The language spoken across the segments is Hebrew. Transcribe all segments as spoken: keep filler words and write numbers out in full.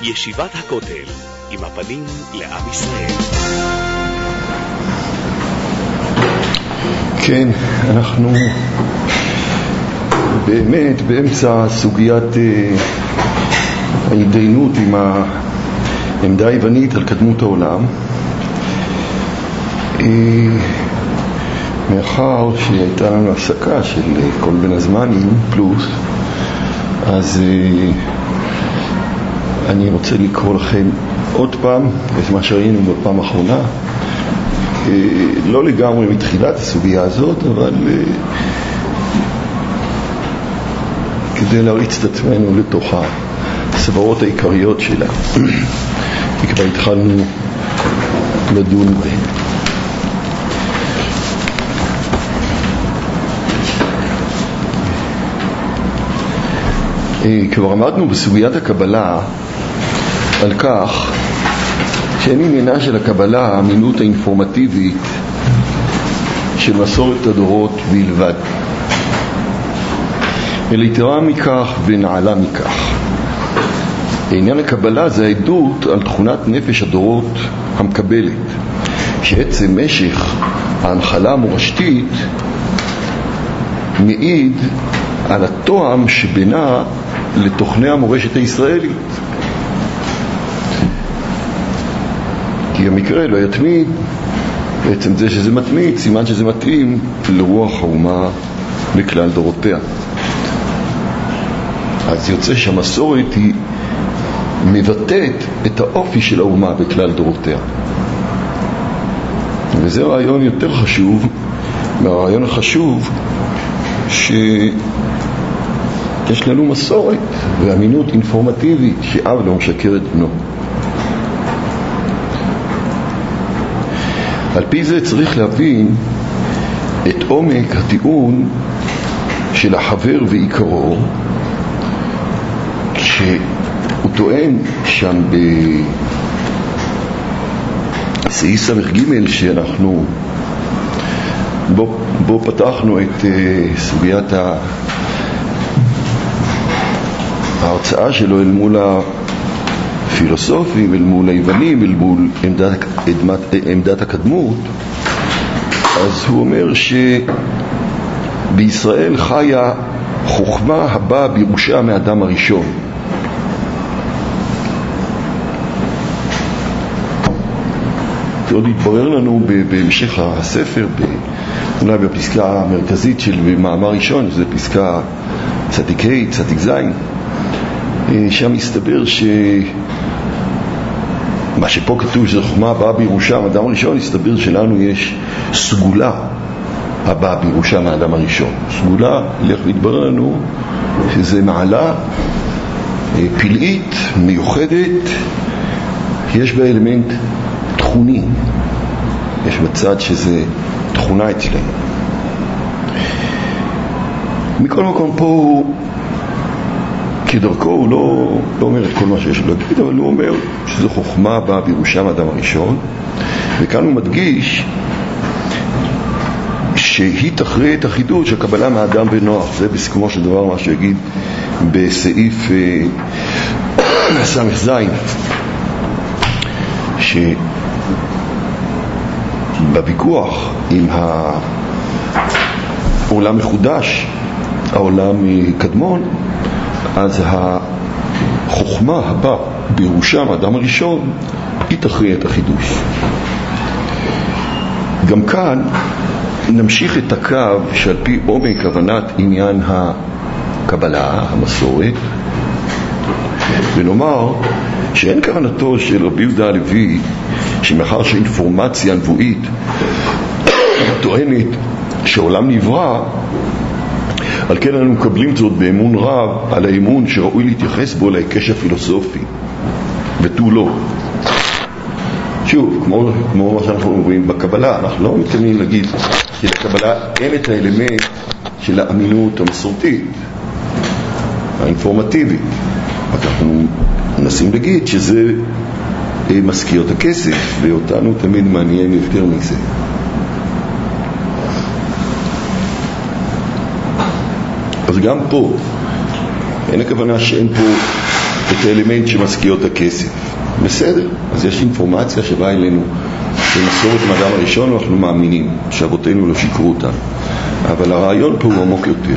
ישיבת הכותל, עם הפנים לעם ישראל. כן, אנחנו באמת באמצע סוגיית ההתדיינות עם העמדה היוונית על קדמות העולם. מאחר שהייתה לנו הפסקה של כל בין הזמנים פלוס, אז אני רוצה לקרוא לכם עוד פעם את מה שראינו בפעם האחרונה, לא לגמרי מתחילת הסוגיה הזאת, אבל כדי להריץ את עצמנו לתוך הסברות העיקריות שלה, כי כבר התחלנו לדון בהן. כבר עמדנו בסוגיית הקבלה על כך שאין עניינה של הקבלה האמינות האינפורמטיבית של מסורת הדורות בלבד, אלא יתרה מכך ונעלה מכך. עניין הקבלה זה העדות על תכונת נפש הדורות המקבלת, שעצם משך ההנחלה המורשתית מעיד על התואם שבינה לתוכני המורשת הישראלית. כי המקרה לא יתמיד, בעצם זה שזה מתמיד, סימן שזה מתאים לרוח האומה לכלל דורותיה. אז יוצא שהמסורת היא מבטאת את האופי של האומה בכלל דורותיה. וזה רעיון יותר חשוב מהרעיון החשוב שיש לנו מסורת ואמינות אינפורמטיבית שאב לא משקר את בנו. על פי זה צריך להבין את עומק הטיעון של החבר ועיקרו, שהוא טוען שם בסעיף סמך ג' שאנחנו בו, בו פתחנו את uh, סוגיית ההרצאה שלו אל מול הפילוסופים, אל מול היוונים, אל מול עמדת, עמדת, עמדת הקדמות. אז הוא אומר שבישראל חיה חוכמה הבאה בירושה מאדם הראשון. זה עוד יתברר לנו בהמשך הספר, אולי בפסקה המרכזית של מאמר ראשון, זה פסקה צדיק ה' צדיק ז', שם מסתבר שמה שפה כתוב שזה חוכמה הבאה בירושה מאדם הראשון, מסתבר שלנו יש סגולה הבאה בירושה מאדם הראשון. סגולה, הלך והתברר לנו שזה מעלה פלאית מיוחדת, יש בה אלמנט תכוני, יש בצד שזה תכונה אצלנו. מכל מקום פה הוא כדרכו הוא לא, לא אומר את כל מה שיש לו להגיד, אבל הוא אומר שזו חוכמה באה בירושה מאדם הראשון, וכאן הוא מדגיש שהיא תכריע את החידוש של קבלה מאדם ונוח. זה בסיכומו של דבר מה שיגיד בסעיף סמך זין, שבוויכוח עם העולם מחודש, העולם קדמון, אז החוכמה הבאה בירושה מאדם הראשון היא תכריע את החידוש. גם כאן נמשיך את הקו שעל פי עומק הבנת עניין הקבלה, המסורת, ונאמר שאין כוונתו של רבי יהודה הלוי שמאחר שאינפורמציה נבואית טוענת שעולם נברא, על כן אנו מקבלים זאת באמון רב על האמון שראוי להתייחס בו להיקש הפילוסופי ותו לא. שוב, כמו, כמו מה שאנחנו אומרים בקבלה, אנחנו לא מתכוונים להגיד שלקבלה אין את האלמנט של האמינות המסורתית האינפורמטיבית, אנחנו מנסים להגיד שזה מזכיר את הכסף, ואותנו תמיד מעניין יותר מזה. אז גם פה אין הכוונה שאין פה את האלמנט שמזכיר את הכסף. בסדר, אז יש אינפורמציה שבאה אלינו במסורת מאדם הראשון, ואנחנו מאמינים שאבותינו לא שיקרו אותה, אבל הרעיון פה הוא עמוק יותר.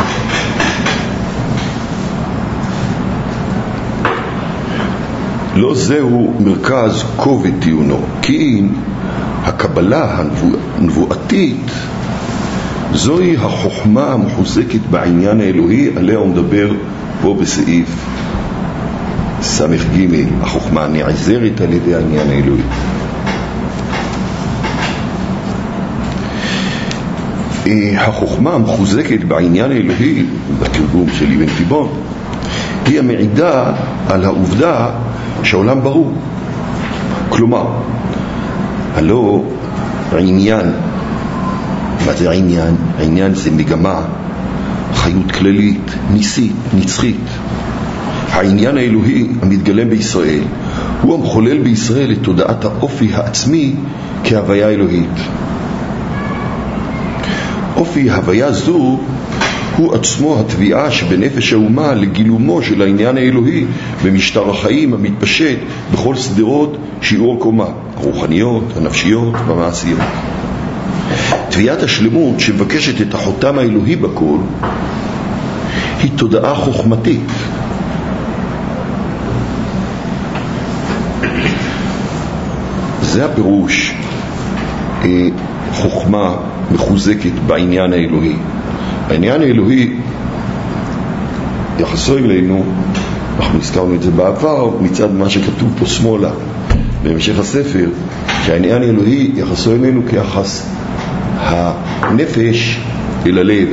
לא זהו מרכז כובד טיעונו, כי אם הקבלה הנבואתית זוהי החוכמה המחוזקת בעניין האלוהי עליה הוא מדבר פה בסעיף סמך ג', החוכמה הנעזרת על ידי העניין האלוהי. החוכמה המחוזקת בעניין האלוהי, בתרגום של אבן תיבון, היא המעידה על העובדה שהעולם ברור. כלומר, הלא העניין, מה זה העניין? העניין זה מגמה, חיות כללית, ניסית, נצחית. העניין האלוהי המתגלם בישראל הוא המחולל בישראל את תודעת האופי העצמי כהוויה אלוהית. אופי ההוויה זו הוא עצמו התביעה שבנפש האומה לגילומו של העניין האלוהי במשטר החיים המתפשט בכל סדרות שיעור קומה, הרוחניות, הנפשיות והמעשיות. תביעת השלמות שמבקשת את החותם האלוהי בכל היא תודעה חוכמתית. זה הפירוש חוכמה מחוזקת בעניין האלוהי. העניין האלוהי יחסו אלינו, אנחנו הזכרנו את זה בעבר מצד מה שכתוב פה שמאלה בהמשך הספר, שהעניין האלוהי יחסו אלינו כיחס הנפש אל הלב.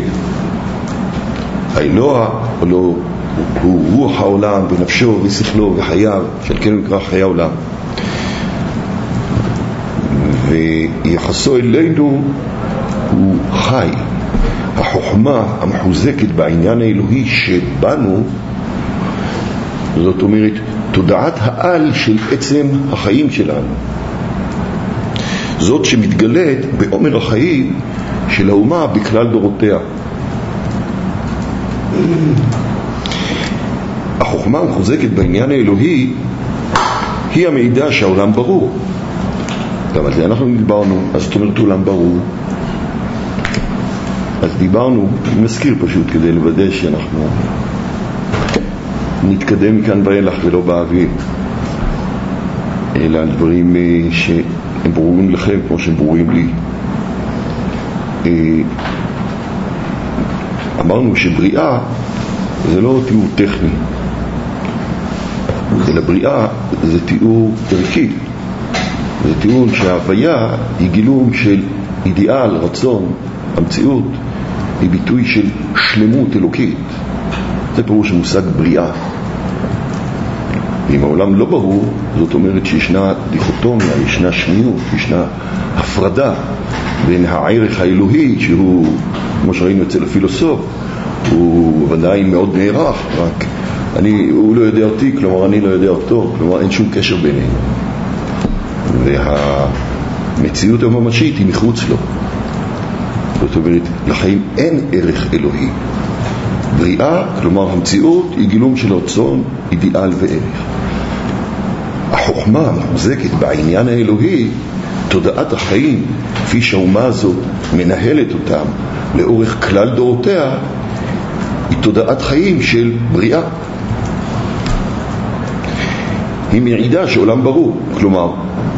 האלוה הוא, הוא רוח העולם בנפשו ושכלו וחייו, שעל כן הוא נקרא חיי העולם, ויחסו אלינו הוא חי. החוכמה המחוזקת בעניין האלוהי שבנו, זאת אומרת תודעת העל של עצם החיים שלנו, זאת שמתגלית בעומר החיים של האומה בכלל דורותיה. החוכמה המחוזקת בעניין האלוהי היא המידע שהעולם ברור. גם על זה אנחנו דיברנו. אז זאת אומרת עולם ברור, אז דיברנו, נזכיר פשוט כדי לוודא שאנחנו נתקדם מכאן ואילך ולא באוויר, אלא על דברים שהם ברורים לכם כמו שהם ברורים לי. אמרנו שבריאה זה לא תיאור טכני, אלא בריאה זה תיאור ערכי. זה תיאור שההוויה היא גילום של אידיאל, רצון, המציאות היא ביטוי של שלמות אלוקית. זה פירוש המושג בריאה. אם העולם לא ברור, זאת אומרת שישנה דיכוטומיה, ישנה שניות, ישנה הפרדה בין הערך האלוהי, שהוא, כמו שראינו אצל הפילוסוף, הוא ודאי מאוד נערך, רק אני, הוא לא יודע אותי, כלומר אני לא יודע אותו, כלומר אין שום קשר בינינו. והמציאות הממשית היא מחוץ לו. זאת אומרת, לחיים אין ערך אלוהי. בריאה, כלומר המציאות, היא גילום של רצון, אידיאל וערך. החוכמה המחוזקת בעניין האלוהי, תודעת החיים, כפי שהאומה הזאת מנהלת אותם לאורך כלל דורותיה, היא תודעת חיים של בריאה. היא מעידה שעולם ברור. כלומר,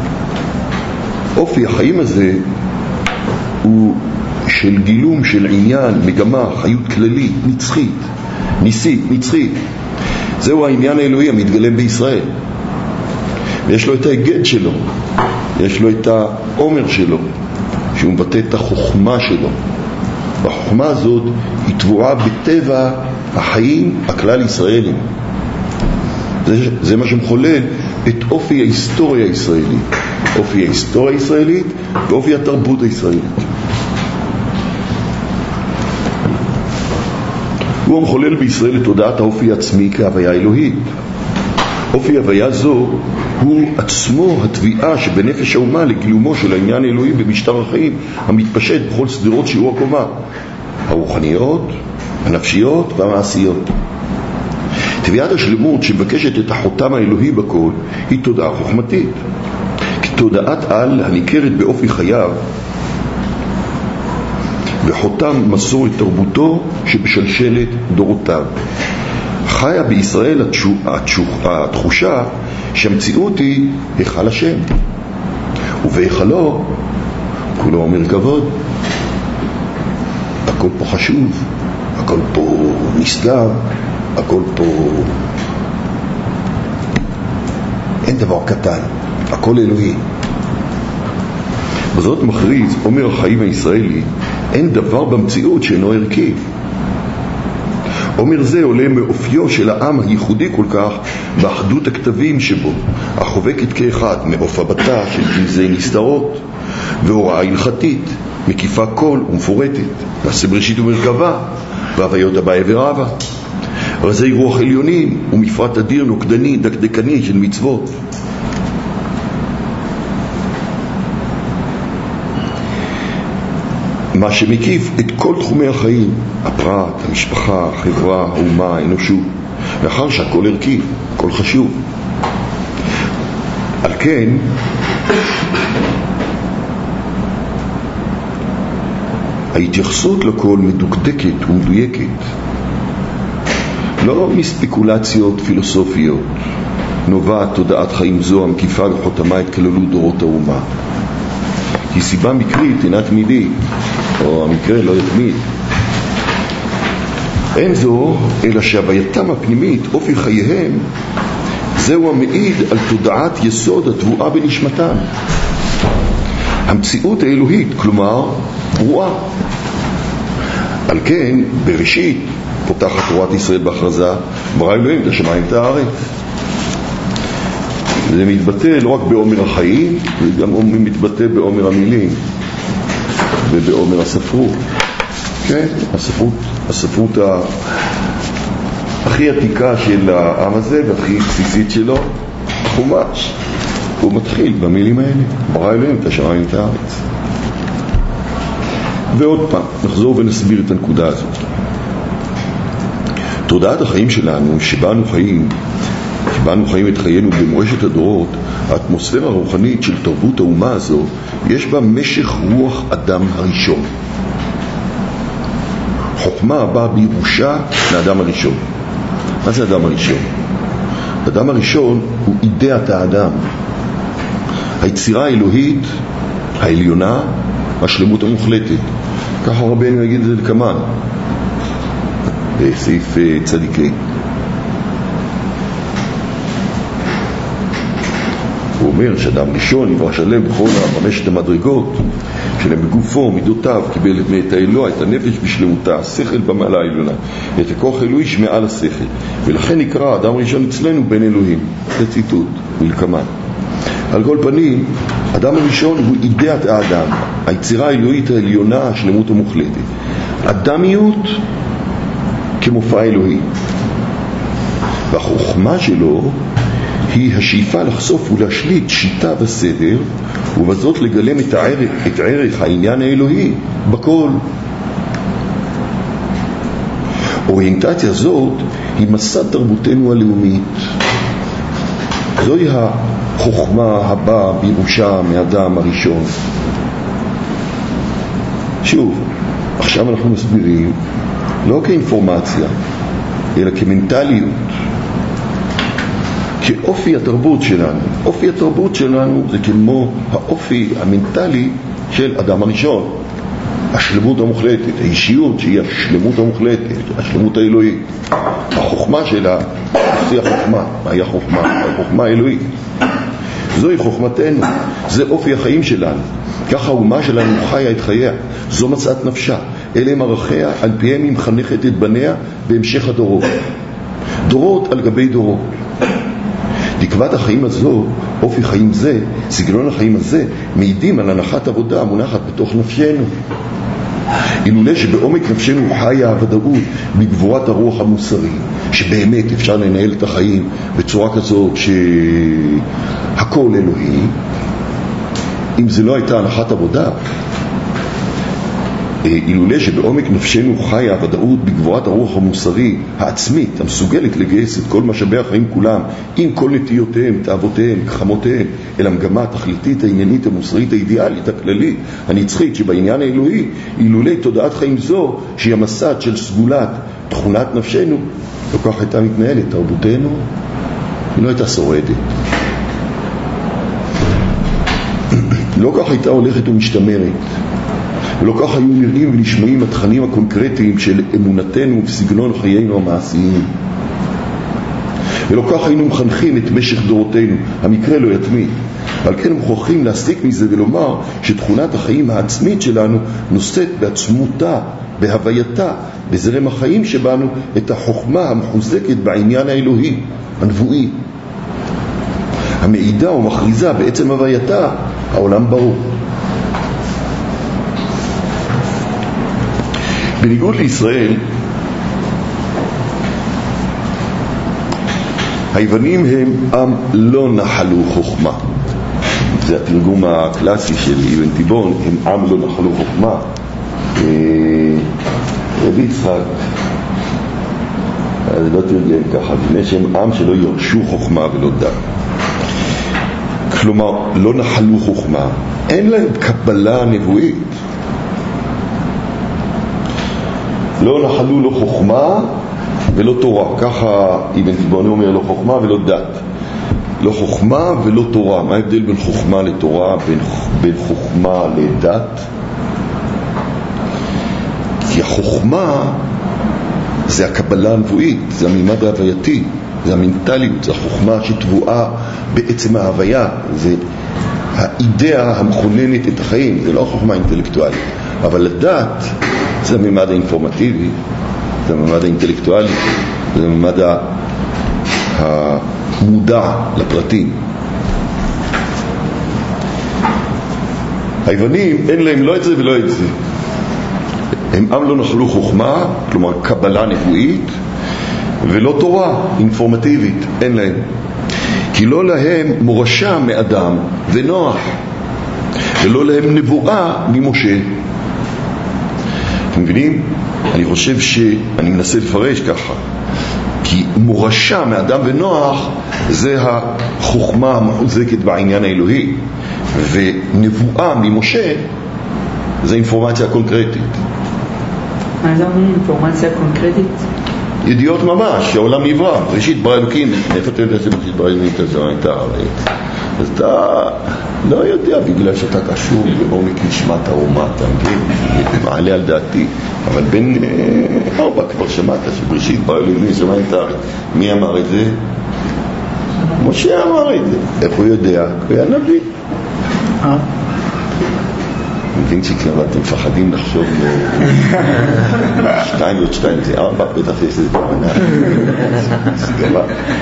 אופי החיים הזה הוא של גילום של עניין, מגמה, חיות כללית, נצחית, ניסית, נצחית. זהו העניין האלוהי המתגלם בישראל. יש לו את ההיגד שלו, יש לו את העומר שלו, שהוא מבטא את החוכמה שלו. והחוכמה הזאת היא תבואה בטבע החיים הכלל ישראלים. זה, זה מה שמחולל את אופי ההיסטוריה הישראלית, אופי ההיסטוריה הישראלית ואופי התרבות הישראלית. הוא המחולל בישראל את תודעת האופי העצמי כהוויה אלוהית. אופי הוויה זו הוא עצמו התביעה שבנפש האומה לגילומו של העניין האלוהי במשטר החיים המתפשט בכל סדרות שיעור הקומה, הרוחניות, הנפשיות והמעשיות. תביעת השלמות שמבקשת את החותם האלוהי בכל היא תודעה חוכמתית, כי תודעת על הניכרת באופי חייו וחותם מסורת תרבותו שבשלשלת דורותיו. חיה בישראל התחושה שהמציאות היא היכל השם, ובהיכלו כולו אומר כבוד. הכל פה חשוב, הכל פה נשגב, הכל פה אין דבר קטן, הכל אלוהי. בזאת מכריז אומר החיים הישראלי, אין דבר במציאות שאינו ערכי. אומר זה עולה מאופיו של העם הייחודי כל כך באחדות הכתבים שבו, החובקת כאחד מאוף הבטה של גנזי נסתרות והוראה הלכתית מקיפה כל ומפורטת, מעשה בראשית ומרכבה והוויות הבא ורבה, רזי רוח עליונים ומפרט אדיר נוקדני דקדקני של מצוות. מה שמקיף את כל תחומי החיים, הפרט, המשפחה, החברה, האומה, האנושות, לאחר שהכל ערכי, הכל חשוב. על כן, ההתייחסות לכל מדוקדקת ומדויקת, לא מספקולציות פילוסופיות, נובעת תודעת חיים זו המקיפה וחותמה את כללות דורות האומה. כי סיבה מקרית אינה תמידית, או המקרה לא יתמיד. אין זו, אלא שהווייתם הפנימית, אופי חייהם, זהו המעיד על תודעת יסוד התבואה בנשמתם. המציאות האלוהית, כלומר, ברואה. על כן, בראשית, פותחת תורת ישראל בהכרזה, ברא אלוהים את השמיים ואת הארץ. זה מתבטא לא רק בעומר החיים, זה גם מתבטא בעומר המילים ובעומר הספרות. כן, הספרות, הספרות ה... הכי עתיקה של העם הזה והכי בסיסית שלו, חומש. הוא מתחיל במילים האלה, ברא אלוהים את השמיים ואת הארץ. ועוד פעם, נחזור ונסביר את הנקודה הזאת. תודעת החיים שלנו, שבאנו חיים, שבאנו חיים את חיינו במורשת הדורות, האטמוספירה הרוחנית של תרבות האומה הזו, יש בה משך רוח אדם הראשון. חוכמה באה בירושה לאדם הראשון. מה זה אדם הראשון? אדם הראשון הוא אידאת האדם, היצירה האלוהית העליונה, השלמות המוחלטת. ככה רבנו יגיד את זה לכמן בסעיף צדיקי. הוא אומר שאדם ראשון נברא שלם בכל חמשת המדרגות שלהם בגופו, מידותיו, קיבל את האלוה, את הנפש בשלמותה, השכל במעלה העליונה, את הכוח האלוהי שמעל השכל, ולכן נקרא אדם ראשון אצלנו בן אלוהים. זה ציטוט מלקמן. על כל פנים, אדם הראשון הוא אידאת האדם, היצירה האלוהית העליונה, השלמות המוחלטת. אדמיות כמופע אלוהי, והחוכמה שלו היא השאיפה לחשוף ולהשליט שיטה וסדר, ובזאת לגלם את הערך, את ערך העניין האלוהי בכל. אוריינטציה זאת היא מסד תרבותנו הלאומית. זוהי החוכמה הבאה בירושה מאדם הראשון. שוב, עכשיו אנחנו מסבירים לא כאינפורמציה, אלא כמנטליות, כאופי התרבות שלנו. אופי התרבות שלנו זה כמו האופי המנטלי של אדם הראשון, השלמות המוחלטת, האישיות שהיא השלמות המוחלטת, השלמות האלוהית. החוכמה שלה היא החוכמה. מהי החוכמה? החוכמה האלוהית. זוהי חוכמתנו, זה אופי החיים שלנו. ככה האומה שלנו חיה את חייה, זו מצאת נפשה, אלה הם ערכיה, על פיהם היא מחנכת את בניה בהמשך הדורות, דורות על גבי דורות. תקוות החיים הזו, אופי חיים זה, סגנון החיים הזה, מעידים על הנחת עבודה המונחת בתוך נפשנו. אילולא שבעומק נפשנו חיה הוודאות בגבורת הרוח המוסרי, שבאמת אפשר לנהל את החיים בצורה כזאת שהכל אלוהי, אם זה לא הייתה הנחת עבודה, אילולא שבעומק נפשנו חיה הוודאות בגבורת הרוח המוסרי העצמית המסוגלת לגייס את כל משאבי החיים כולם עם כל נטיותיהם, תאוותיהם, גחמותיהם אל המגמה התכליתית העניינית המוסרית האידיאלית הכללית הנצחית שבעניין האלוהי, אילולא תודעת חיים זו שהיא המסד של סגולת תכונת נפשנו, לא כך הייתה מתנהלת תרבותנו, היא לא הייתה שורדת, לא כך הייתה הולכת ומשתמרת, ולא כך היו נראים ונשמעים התכנים הקונקרטיים של אמונתנו וסגנון חיינו המעשיים, ולא כך היינו מחנכים את משך דורותינו, המקרה לא יתמיד. ועל כן מוכרחים להסיק מזה ולומר שתכונת החיים העצמית שלנו נושאת בעצמותה, בהווייתה, בזרם החיים שבנו את החוכמה המחוזקת בעניין האלוהי, הנבואי, המעידה ומכריזה בעצם הווייתה העולם ברור. בניגוד לישראל, היוונים הם עם לא נחלו חוכמה. זה התרגום הקלאסי של אבן תיבון, הם עם לא נחלו חוכמה. רבי יצחק, זה לא תרגם ככה, בגלל שהם עם שלא ירשו חוכמה ולא דת. כלומר, לא נחלו חוכמה, אין להם קבלה נבואית. לא נחלו לא חוכמה ולא תורה, ככה אבן תיבון אומר, לא חוכמה ולא דת, לא חוכמה ולא תורה. מה ההבדל בין חוכמה לתורה, בין, בין חוכמה לדת? כי החוכמה זה הקבלה הנבואית, זה המימד ההווייתי, זה המנטליות, זה החוכמה שטבועה בעצם ההוויה, זה האידאה המכוננת את החיים, זה לא החוכמה האינטלקטואלית. אבל הדת זה המימד האינפורמטיבי, זה המימד האינטלקטואלי, זה המימד המודע לפרטים. היוונים אין להם לא את זה ולא את זה. הם עם לא נחלו חוכמה, כלומר קבלה נבואית, ולא תורה אינפורמטיבית, אין להם. כי לא להם מורשה מאדם ונוח, ולא להם נבואה ממשה. אתם מבינים? אני חושב שאני מנסה לפרש ככה, כי מורשה מאדם ונוח זה החוכמה המחוזקת בעניין האלוהי, ונבואה ממשה זה אינפורמציה קונקרטית. מה זה אומר אינפורמציה קונקרטית? ידיעות ממש, שהעולם נברא, ראשית ברא אלוקים. איפה אתה יודע שבראשית ברא אלוקים את הזמן, את הארץ? אז אתה לא יודע, בגלל שאתה קשור בעומק נשמת האומה, אתה מבין? מעלה על דעתי. אבל בין ארבע כבר שמעת שבראשית ברא אלוקים את הזמן, את הארץ. מי אמר את זה? משה אמר את זה. איך הוא יודע? הוא היה נביא. אה? מבין שכבר אתם מפחדים לחשוב שתיים ועוד שתיים זה ארבע, בטח יש איזה כוונה סגרה.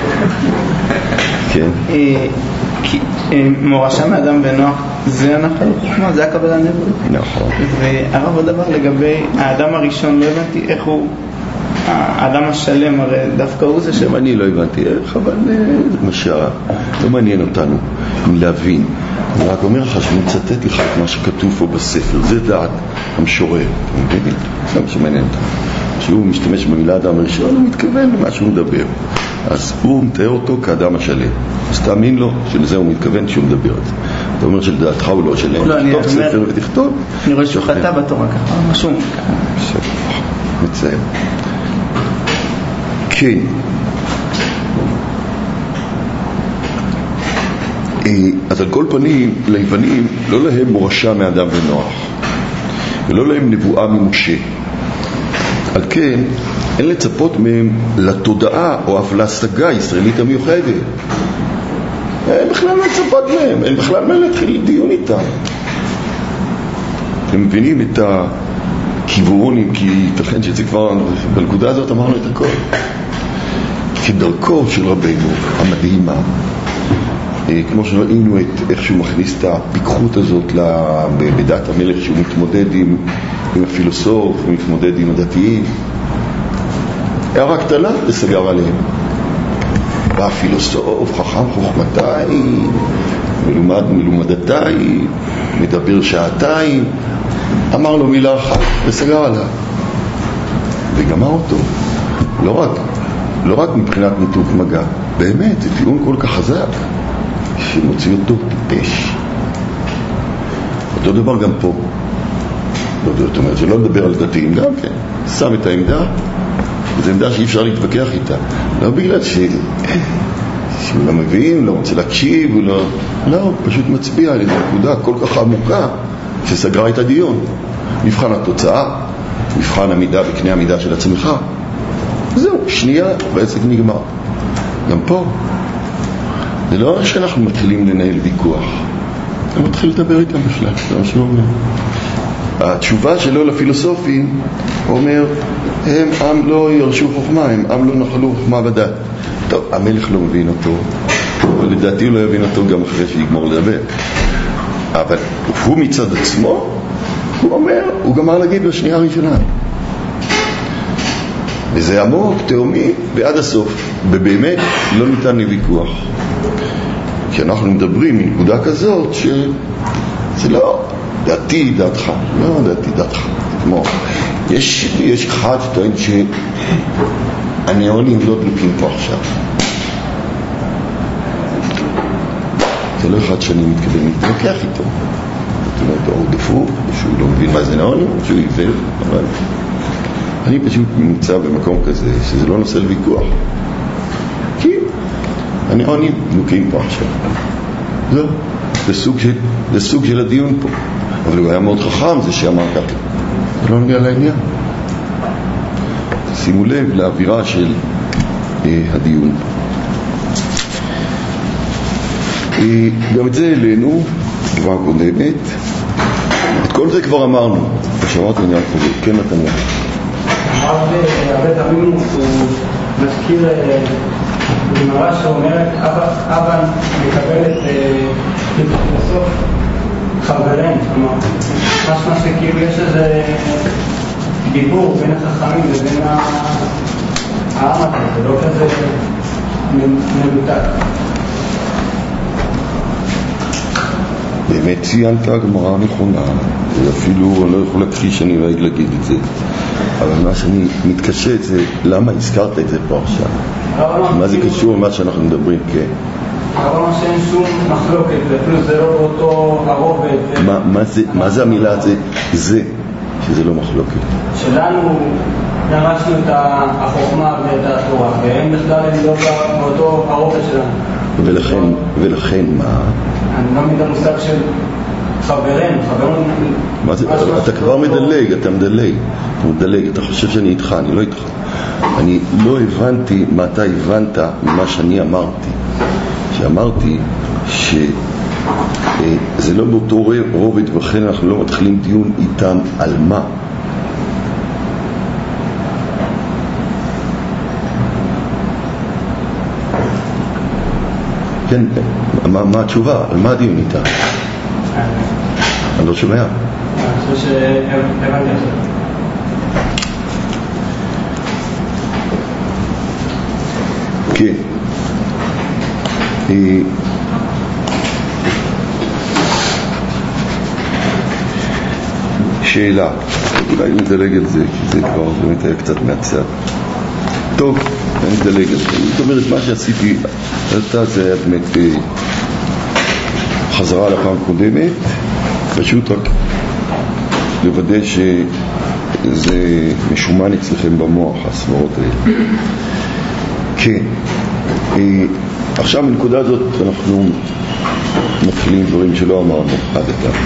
כן. מורשה מאדם ונוח זה הנחל חוכמה, זה הקבלה נבואית. נכון. והרב הדבר לגבי האדם הראשון, לא הבנתי איך הוא, האדם השלם, הרי דווקא הוא זה שם אני לא הבנתי איך, אבל זה משערה, לא מעניין אותנו להבין. אני רק אומר לך שאני מצטט לך את מה שכתוב פה בספר, זה דעת המשורר, אתה מבין? זה מה שמעניין אותך. כשהוא משתמש במילה אדם הראשון, הוא מתכוון למה שהוא מדבר. אז הוא מתאר אותו כאדם השלם. אז תאמין לו שלזה הוא מתכוון שהוא מדבר את זה. אתה אומר שלדעתך הוא לא שלם, תכתוב ספר ותכתוב. אני רואה שהוא חטא בתורה ככה, משהו. מצער. כן. אז על כל פנים, ליוונים לא להם מורשה מאדם ונוח, ולא להם נבואה ממשה. על כן, אין לצפות מהם לתודעה או אף להשגה הישראלית המיוחדת. אין בכלל לצפות מהם, אין בכלל מה להתחיל דיון איתם. אתם מבינים את הכיוונים, כי ייתכן שזה כבר, בנקודה הזאת אמרנו את הכל. כדרכו של רבנו המדהימה, כמו שראינו את איך שהוא מכניס את הפיקחות הזאת בדעת המלך, שהוא מתמודד עם, עם הפילוסוף, הוא מתמודד עם הדתיים. הערה קטנה לסגר עליהם. והפילוסוף חכם חוכמתיים, מלומד מלומדתיים, מדבר שעתיים, אמר לו מילה אחת וסגר עליו וגמר אותו. לא רק, לא רק מבחינת ניתוק מגע, באמת, זה טיעון כל כך חזק שמוציא אותו טיפש. אותו דבר גם פה. זאת אומרת, שלא לדבר על דתיים גם כן, שם את העמדה, זו עמדה שאי אפשר להתווכח איתה. לא בגלל ש... שהוא לא מבין, לא רוצה להקשיב, הוא לא... לא, הוא פשוט מצביע על איזו נקודה כל כך עמוקה שסגרה את הדיון. מבחן התוצאה, מבחן המידה בקנה המידה של עצמך. זהו, שנייה, בעצם נגמר. גם פה. זה לא שאנחנו מתחילים לנהל ויכוח. אתה מתחיל לדבר איתם בכלל, זה מה שהוא אומר. התשובה שלו לפילוסופים אומר, הם עם לא ירשו חוכמה, הם עם לא נחלו חוכמה ודעת. טוב, המלך לא מבין אותו, לדעתי הוא לא יבין אותו גם אחרי שיגמור לדבר. אבל הוא מצד עצמו, הוא אומר, הוא גמר להגיד בשנייה הראשונה. וזה עמוק, תאומי, ועד הסוף. ובאמת לא ניתן לוויכוח. כי אנחנו מדברים מנקודה כזאת שזה לא דעתי דעתך, לא דעתי דעתך. כמו, יש, יש אחד שטוען שהניאונים לא דלוקים פה עכשיו. זה לא אחד שאני מתכוון להתווכח איתו. זאת אומרת, הוא דפוק, שהוא לא מבין מה זה ניאונים, שהוא עיוור, אבל אני פשוט נמצא במקום כזה שזה לא נושא לוויכוח. כי הניאונים דלוקים פה עכשיו. זהו, זה סוג של, זה סוג של הדיון פה. אבל הוא היה מאוד חכם, זה שאמר ככה. זה לא נגיע לעניין. שימו לב לאווירה של אה, הדיון. אה, גם את זה אלינו, כבר קודמת. את כל זה כבר אמרנו. שמעת עניין כזה, כן נתניה. אמרת הרבה פעמים הוא מזכיר גמרא שאומרת אבא מקבל את בסוף חבריהם, כלומר משמע שכאילו יש איזה דיבור בין החכמים ובין העם הזה, זה לא כזה מנותק. באמת ציינת הגמרא הנכונה, ואפילו אני לא יכול להכחיש שאני לא להגיד את זה, אבל מה שאני מתקשה זה למה הזכרת את זה פה עכשיו, מה זה קשור למה שאנחנו מדברים. כן, אבל מה שאין שום מחלוקת, אפילו זה לא באותו הרובד. מה זה המילה הזה? זה, שזה לא מחלוקת. שלנו נרשנו את החוכמה ואת התורה, והם בכלל הם לא באותו הרובד שלנו. ולכן, ולכן מה? אני לא מבין המושג של חברים, חברים... מה זה? אתה כבר מדלג, אתה מדלג. אתה מדלג, אתה חושב שאני איתך, אני לא איתך. אני לא הבנתי מה אתה הבנת ממה שאני אמרתי. שאמרתי שזה לא באותו רובד, וכן אנחנו לא מתחילים דיון איתם על מה. כן, מה, מה התשובה? על מה הדיון איתה? אני לא שומע. אני חושב שהבנתי עכשיו. כן. שאלה, אולי נדלג על זה, כי זה כבר באמת היה קצת מהצד. טוב, אני נדלג על זה. זאת אומרת, מה שעשיתי עלתה זה היה באמת חזרה לפעם קודמת, פשוט רק לוודא שזה משומן אצלכם במוח, הסברות האלה. כן. עכשיו בנקודה הזאת אנחנו מתחילים דברים שלא אמרנו עד עתה.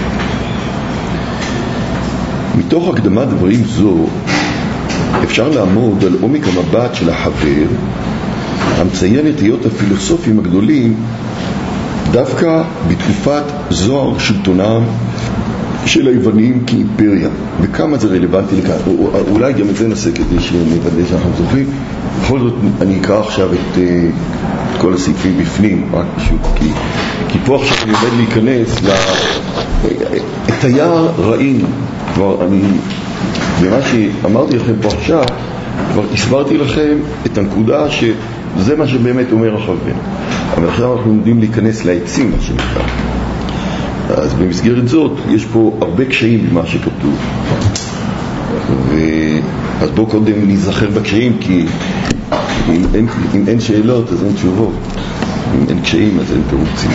מתוך הקדמת דברים זו אפשר לעמוד על עומק המבט של החבר המציין את היות הפילוסופים הגדולים דווקא בתקופת זוהר שלטונם של היוונים כאימפריה, וכמה זה רלוונטי לכאן. אולי גם את זה נעשה כדי שנוודא שאנחנו זוכרים. בכל זאת אני אקרא עכשיו את, את כל הסעיפים בפנים, רק פשוט כי, כי פה עכשיו אני עומד להיכנס ל... את היער ראינו כבר. אני במה שאמרתי לכם פה עכשיו כבר הסברתי לכם את הנקודה שזה מה שבאמת אומר החבר, אבל עכשיו אנחנו עומדים להיכנס לעצים, מה שנקרא. אז במסגרת זאת יש פה הרבה קשיים במה שכתוב, ו... אז בואו קודם נזכר בקשיים, כי אם אין, אם אין שאלות אז אין תשובות, אם אין קשיים אז אין תירוצים.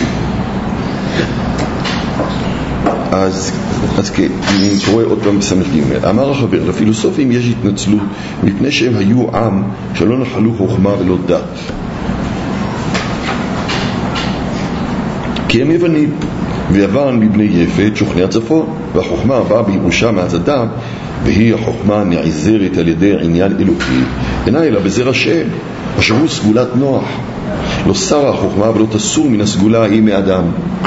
אז, אז כן, אני קורא עוד פעם בסמך ג'. אמר החבר, לפילוסופים יש התנצלות מפני שהם היו עם שלא נחלו חוכמה ולא דת, כי הם יוונים, ויוון מבני יפת שוכני הצפון, והחוכמה באה בירושה מהצדם, והיא החוכמה נעזרת על ידי עניין אלוקי, אינה אלא בזרע שם, אשר הוא סגולת נוח. לא שרה החוכמה ולא תסור מן הסגולה היא מאדם.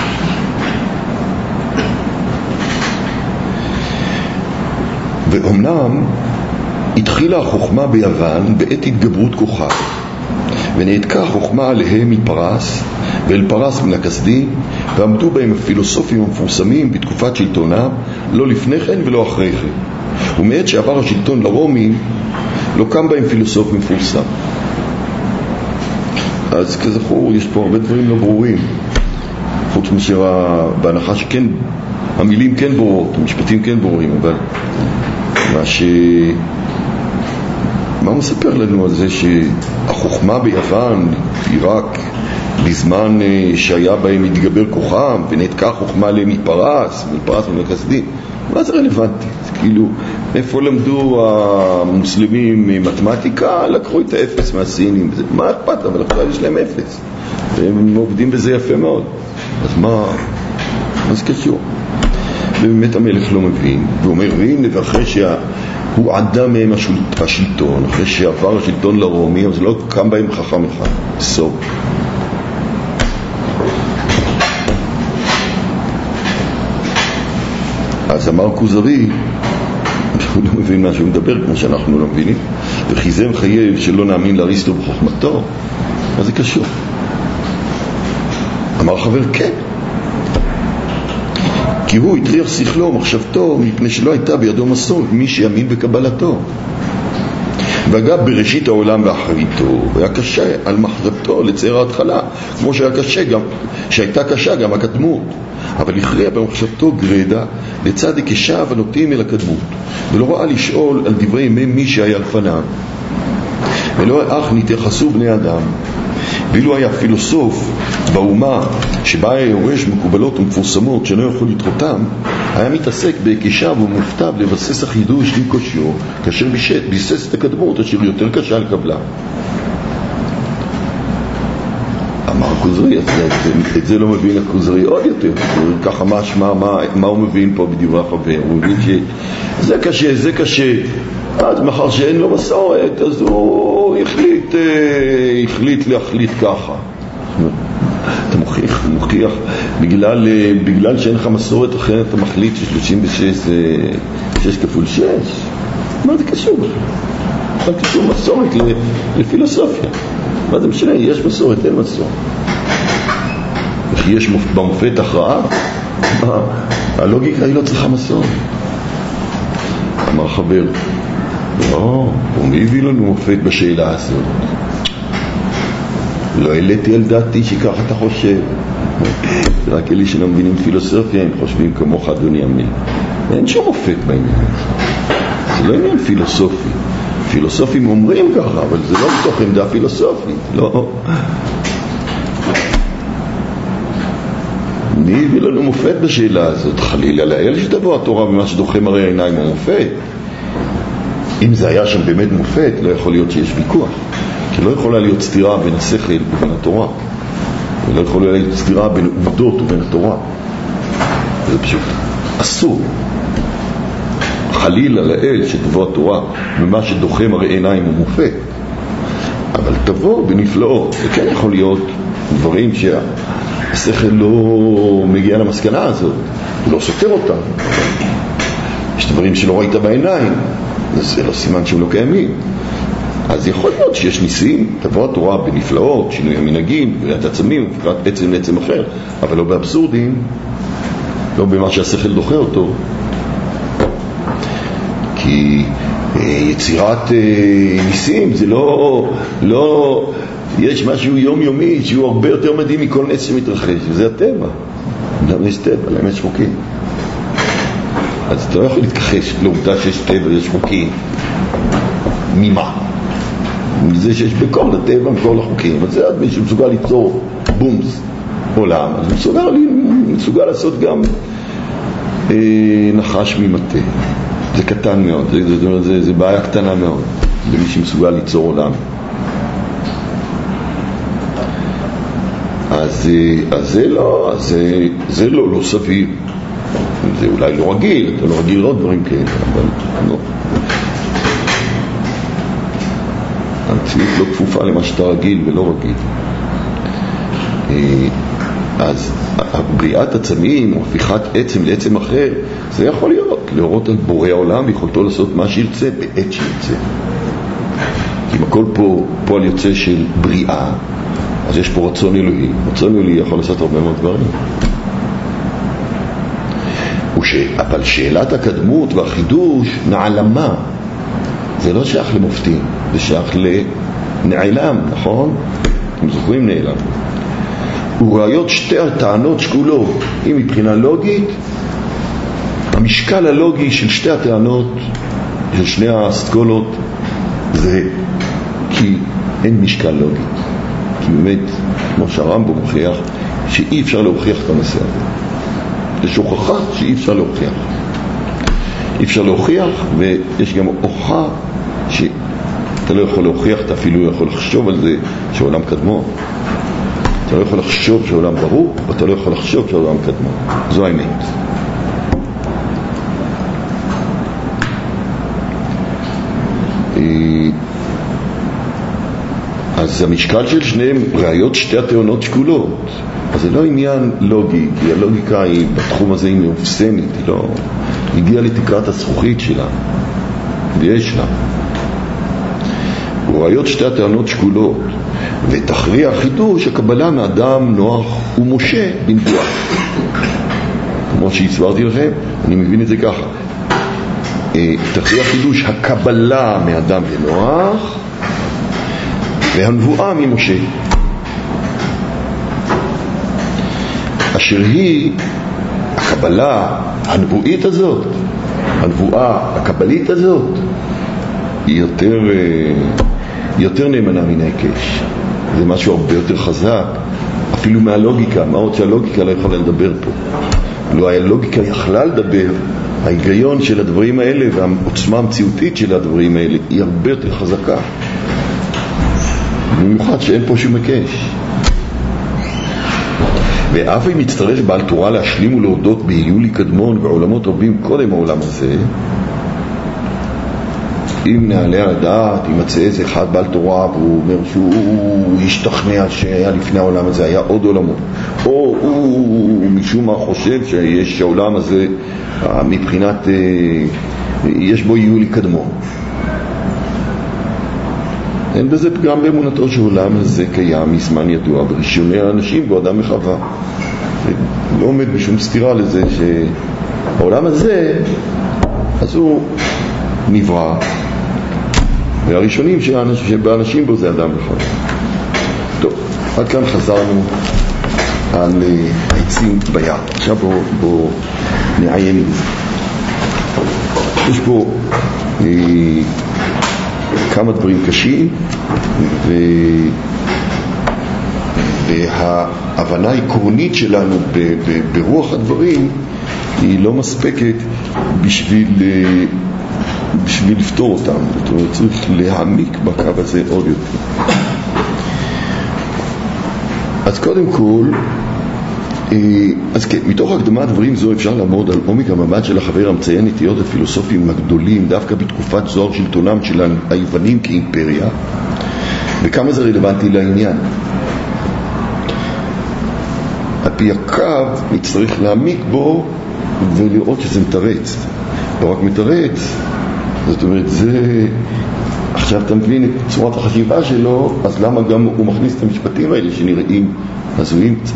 ואומנם התחילה החוכמה ביוון בעת התגברות כוחה, ונעתקה החוכמה עליהם מפרס ואל פרס מן הכסדים, ועמדו בהם הפילוסופים המפורסמים בתקופת שלטונם, לא לפני כן ולא אחרי כן. ומעת שעבר השלטון לרומים לא קם בהם פילוסוף מפורסם. אז כזכור יש פה הרבה דברים לא ברורים, חוץ מאשר בהנחה שכן המילים כן ברורות, המשפטים כן ברורים, אבל מה ש... מה מספר לנו על זה שהחוכמה ביוון היא רק בזמן שהיה בהם מתגבר כוחם, ונעתקה חוכמה להם מפרס מפרס מן הכסדים? מה זה רלוונטי? זה כאילו, איפה למדו המוסלמים מתמטיקה? לקחו את האפס מהסינים, מה אכפת? אבל עכשיו יש להם אפס, והם עובדים בזה יפה מאוד. אז מה, מה זה קשור? ובאמת המלך לא מבין, ואומר, והנה, ואחרי שהוא עדה מהם השלטון, אחרי שעבר השלטון לרומי, אז לא קם בהם חכם אחד. סוף. אז אמר כוזרי, הוא לא מבין מה שהוא מדבר, כמו שאנחנו לא מבינים, וכי זה מחייב שלא נאמין לאריסטו בחוכמתו. מה זה קשור? אמר חבר, כן, כי הוא הטריח שכלו ומחשבתו מפני שלא הייתה בידו מסורת מי שיאמין בקבלתו, ואגב בראשית העולם ואחריתו, והיה קשה על מחשבתו לצייר ההתחלה, כמו שהיה קשה גם, שהייתה קשה גם הקדמות, אבל הכריע במחשבתו גרדה לצד הקשה ונוטים אל הקדמות, ולא ראה לשאול על דברי מי שהיה לפניו, ולא אך נתייחסו בני אדם. ואילו היה פילוסוף באומה שבה היה יורש מקובלות ומפורסמות שלא יכול לדחותם, היה מתעסק בהקשה ומופתע לבסס החידוש עם קושיו, כאשר ביסס את הקדמות אשר יותר קשה לקבלה. אמר כוזרי, את, את, את זה לא מבין הכוזרי עוד יותר, ככה משמע מה, מה הוא מבין פה בדברי החבר. הוא מבין שזה קשה, זה קשה, אז מחר שאין לו מסורת אז הוא החליט, החליט להחליט ככה. אתה מוכיח, מוכיח בגלל, בגלל שאין לך מסורת אחרת אתה מחליט ש-שלושים ושש זה שש כפול שש. מה זה קשור? מה קשור מסורת לפילוסופיה? מה זה משנה? יש מסורת, אין מסורת. וכי יש במופת הכרעה? הלוגיקה היא לא צריכה מסורת. אמר חבר, לא, ומי הביא לנו מופת בשאלה הזאת? לא העליתי על דעתי שכך אתה חושב. רק אלה שלא מבינים פילוסופיה הם חושבים כמוך אדוני אמין. אין שום מופת בעניין. זה לא עניין פילוסופי. פילוסופים אומרים ככה, אבל זה לא מתוך עמדה פילוסופית. לא. מי הביא לנו מופת בשאלה הזאת? חלילה לאל שתבוא התורה במה שדוחם הרי העיניים המופת. אם זה היה שם באמת מופת, לא יכול להיות שיש ויכוח. כי לא יכולה להיות סתירה בין השכל ובין התורה. ולא יכולה להיות סתירה בין עובדות ובין התורה. זה פשוט אסור. חלילה לאל שתבוא התורה במה שדוחם הרי עיניים המופת. אבל תבוא בנפלאות. זה כן יכול להיות דברים שהשכל לא מגיע למסקנה הזאת. הוא לא סותר אותם. יש דברים שלא ראית בעיניים. זה לא סימן שהם לא קיימים. אז יכול להיות שיש ניסים, תבוא התורה בנפלאות, שינוי המנהגים, בריאת עצמים, ובחירת עצם לעצם אחר, אבל לא באבסורדים, לא במה שהשכל דוחה אותו. כי יצירת ניסים זה לא, לא, יש משהו יומיומי שהוא הרבה יותר מדהים מכל נס שמתרחש, וזה הטבע. למה יש טבע? למה יש חוקים? אז אתה לא יכול להתכחש לעובדה שיש טבע ויש חוקים. ממה? מזה שיש בכל הטבע, בכל החוקים. אז זה עד מי שמסוגל ליצור בומס עולם, אז מסוגל, מסוגל לעשות גם אה, נחש ממטה. זה קטן מאוד, זה, זה, זה, זה בעיה קטנה מאוד למי שמסוגל ליצור עולם. אז, אז זה לא, אז זה, זה לא, לא סביר. זה אולי לא רגיל, אתה לא רגיל לראות דברים כאלה, אבל לא. המציאות לא כפופה למה שאתה רגיל ולא רגיל. אז בריאת עצמים או הפיכת עצם לעצם אחר, זה יכול להיות להורות על בורא העולם ויכולתו לעשות מה שירצה בעת שירצה. כי אם הכל פה פועל יוצא של בריאה, אז יש פה רצון אלוהי. רצון אלוהי יכול לעשות הרבה מאוד דברים. וש... אבל שאלת הקדמות והחידוש נעלמה. זה לא שייך למופתים, זה שייך לנעלם, נכון? אתם זוכרים נעלם. וראיות שתי הטענות שקולות. אם מבחינה לוגית, המשקל הלוגי של שתי הטענות, של שני האסכולות, זה כי אין משקל לוגי. כי באמת, כמו שהרמב"ם מוכיח, שאי אפשר להוכיח את הנושא הזה. יש הוכחה שאי אפשר להוכיח. אי אפשר להוכיח, ויש גם הוכחה שאתה לא יכול להוכיח, אתה אפילו יכול לחשוב על זה שהעולם קדמו. אתה לא יכול לחשוב שהעולם ברור, ואתה לא יכול לחשוב שהעולם קדמו. זו האמת. אז המשקל של שניהם ראיות שתי הטענות שקולות. אז זה לא עניין לוגי, כי הלוגיקה היא בתחום הזה היא מאופסנית, היא לא הגיעה לתקרת הזכוכית שלה, ויש לה. וראיות שתי הטענות שקולות, ותכריע חידוש הקבלה מאדם, נוח ומשה בנבואה. כמו שהסברתי לכם, אני מבין את זה ככה. תכריע חידוש הקבלה מאדם ונוח, והנבואה ממשה. אשר היא הקבלה הנבואית הזאת, הנבואה הקבלית הזאת, היא יותר, יותר נאמנה מן ההיקש. זה משהו הרבה יותר חזק, אפילו מהלוגיקה, מה עוד שהלוגיקה לא יכולה לדבר פה. לא היה לוגיקה יכלה לדבר, ההיגיון של הדברים האלה והעוצמה המציאותית של הדברים האלה היא הרבה יותר חזקה. במיוחד שאין פה שום היקש. ואף אם יצטרך בעל תורה להשלים ולהודות ביולי קדמון ועולמות רבים קודם העולם הזה, אם נעלה על הדעת, אם מצא איזה אחד בעל תורה והוא אומר שהוא השתכנע שהיה לפני העולם הזה היה עוד עולמות, או הוא משום מה חושב שיש העולם הזה מבחינת יש בו יולי קדמון, אין בזה פגם באמונתו שהעולם הזה קיים מזמן ידוע בראשוני האנשים באדם וחווה. לא עומד בשום סתירה לזה שהעולם הזה אז הוא נברא, והראשונים שבאנשים בו זה אדם וחווה. טוב, עד כאן חזרנו על העצים ביד. עכשיו בואו בוא נעיין. יש פה אה, כמה דברים קשים, ו... וההבנה העקרונית שלנו ב... ב... ברוח הדברים היא לא מספקת בשביל, בשביל לפתור אותם. זאת אומרת, צריך להעמיק בקו הזה עוד יותר. אז קודם כל, אז כן, מתוך הקדמת דברים זו אפשר לעמוד על עומק המבט של החבר המציין נטיות הפילוסופיים הגדולים דווקא בתקופת זוהר שלטונם של היוונים כאימפריה, וכמה זה רלוונטי לעניין. על פי הקו נצטרך להעמיק בו ולראות שזה מתרץ, לא רק מתרץ, זאת אומרת זה עכשיו אתה מבין את צורת החשיבה שלו, אז למה גם הוא מכניס את המשפטים האלה שנראים הזויים קצת.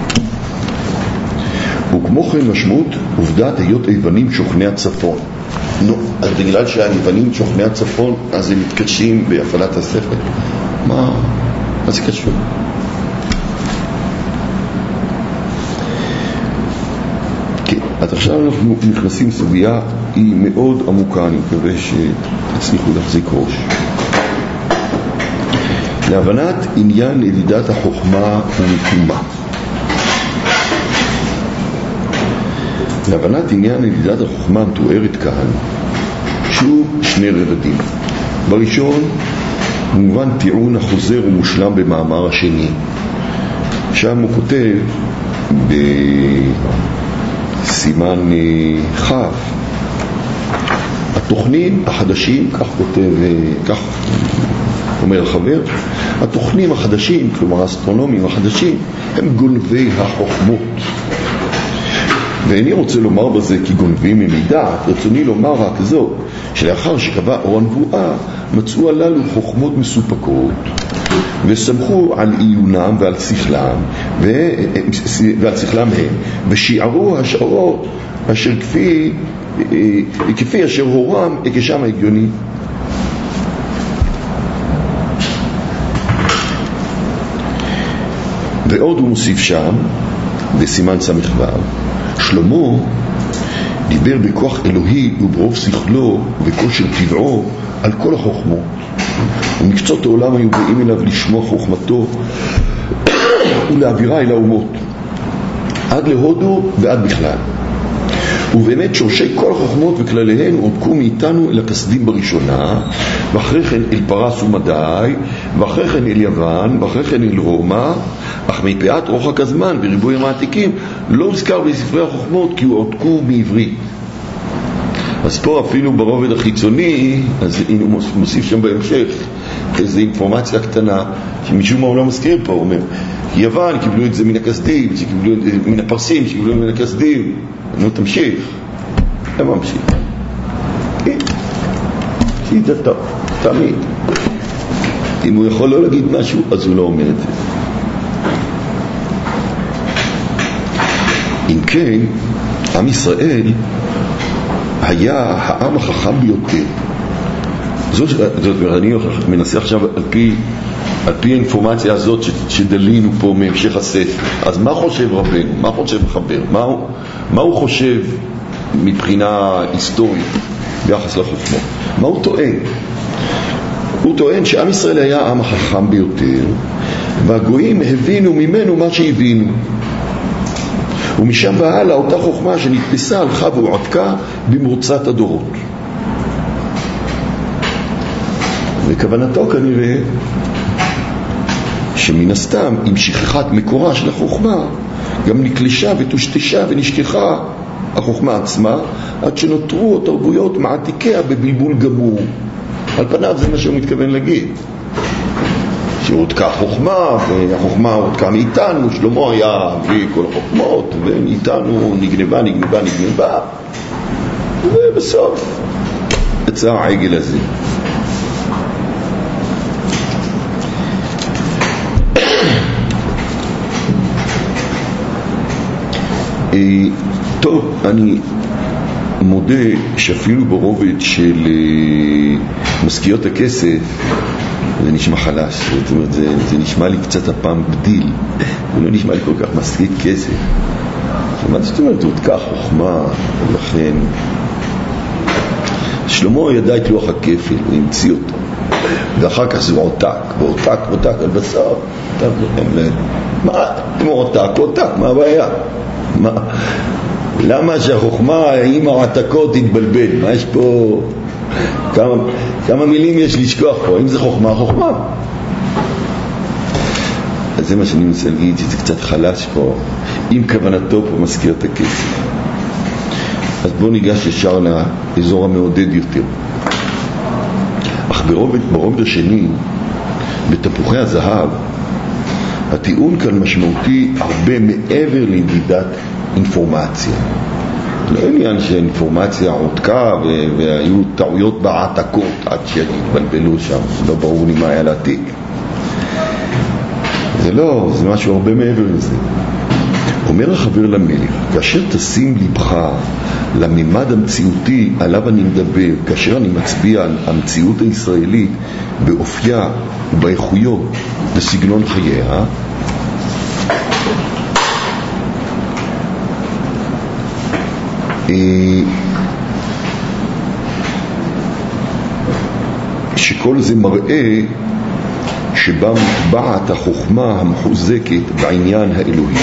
וכמו כן משמעות עובדת היות היוונים שוכני הצפון. נו, אז בגלל שהיוונים שוכני הצפון אז הם מתקשים בהפעלת השכל. מה? מה זה קשור? אז עכשיו אנחנו נכנסים סוגיה, היא מאוד עמוקה, אני מקווה שתצליחו להחזיק ראש. להבנת עניין ידידת החוכמה ומיקומה. להבנת עניין ידידת החוכמה מתוארת כאן שוב שני רבדים. בראשון מובן טיעון החוזר ומושלם במאמר השני, שם הוא כותב בסימן חף, התוכנים החדשים, כך כותב, כך אומר החבר, התוכנים החדשים, כלומר האסטרונומים החדשים, הם גונבי החוכמות. ואיני רוצה לומר בזה כי גונבים ממידעת, רצוני לומר רק זאת, שלאחר שקבע אור הנבואה, מצאו הללו חוכמות מסופקות, וסמכו על עיונם ועל שכלם, ו... ועל שכלם הם, ושיערו השערות אשר כפי, כפי אשר הורם הקשם ההגיוני. ועוד הוא מוסיף שם, בסימן סמך ו', שלמה דיבר בכוח אלוהי וברוב שכלו וכושר טבעו על כל החוכמות, ומקצות העולם היו באים אליו לשמוע חוכמתו ולהעבירה אל האומות עד להודו ועד בכלל. ובאמת שורשי כל החוכמות וכלליהן הודקו מאיתנו אל הכסדים בראשונה, ואחרי כן אל פרס ומדי, ואחרי כן אל יוון, ואחרי כן אל רומא, אך מפאת רוחק הזמן בריבוי המעתיקים לא הוזכר בספרי החוכמות כי הוא הודקו בעברית. אז פה אפילו ברובד החיצוני, אז הנה הוא מוסיף שם בהמשך איזו אינפורמציה קטנה שמשום מה הוא לא מזכיר פה. הוא אומר יוון קיבלו את זה מן הכסדים, שקיבלו את זה מן הפרסים, שקיבלו מן הכסדים. נו תמשיך, למה ממשיך? כן, שידע טוב, תמיד. אם הוא יכול לא להגיד משהו, אז הוא לא אומר את זה. אם כן, עם ישראל היה העם החכם ביותר. זאת, זאת אני מנסה עכשיו על פי, על פי האינפורמציה הזאת שדלינו פה מהמשך הספר. אז מה חושב רבנו? מה חושב חבר? מה הוא, מה הוא חושב מבחינה היסטורית ביחס לחוכמה? מה הוא טוען? הוא טוען שעם ישראל היה העם החכם ביותר, והגויים הבינו ממנו מה שהבינו. ומשם והלאה אותה חוכמה שנתפסה הלכה והועתקה במרוצת הדורות. וכוונתו כנראה שמן הסתם עם שכחת מקורה של החוכמה גם נקלשה וטושטשה ונשכחה החוכמה עצמה, עד שנותרו התרבויות מעתיקיה בבלבול גמור. על פניו זה מה שהוא מתכוון להגיד, שהודקה חוכמה, והחוכמה הודקה מאיתנו. שלמה היה בלי כל החוכמות, ומאיתנו נגנבה, נגנבה, נגנבה, ובסוף יצא העגל הזה. טוב, אני מודה שאפילו ברובד של משכיות הכסף זה נשמע חלש. זאת אומרת, זה, זה נשמע לי קצת הפעם בדיל, זה לא נשמע לי כל כך משכית כסף. מה זאת אומרת? זאת כך חוכמה, ולכן שלמה ידע את לוח הכפל, הוא המציא אותו, ואחר כך זה עותק, ועותק, עותק על בסוף. מה? אם עותק, עותק, מה הבעיה? מה? למה שהחוכמה עם העתקות תתבלבל? מה יש פה? כמה, כמה מילים יש לשכוח פה? אם זה חוכמה, חוכמה. אז זה מה שאני מנסה להגיד, שזה קצת חלש פה, עם כוונתו פה מזכיר את הכסף. אז בואו ניגש ישר לאזור המעודד יותר. אך ברובד, ברובד השני, בתפוחי הזהב, הטיעון כאן משמעותי הרבה מעבר לידידת אינפורמציה. לא עניין שאינפורמציה עודקה והיו טעויות בעתקות עד שהתבלבלו שם, לא ברור לי מה היה לעתיק. זה לא, זה משהו הרבה מעבר לזה. אומר החבר למלך, כאשר תשים לבך לממד המציאותי עליו אני מדבר, כאשר אני מצביע על המציאות הישראלית באופייה ובאיכויות בסגנון חייה, שכל זה מראה שבה מוטבעת החוכמה המחוזקת בעניין האלוהי.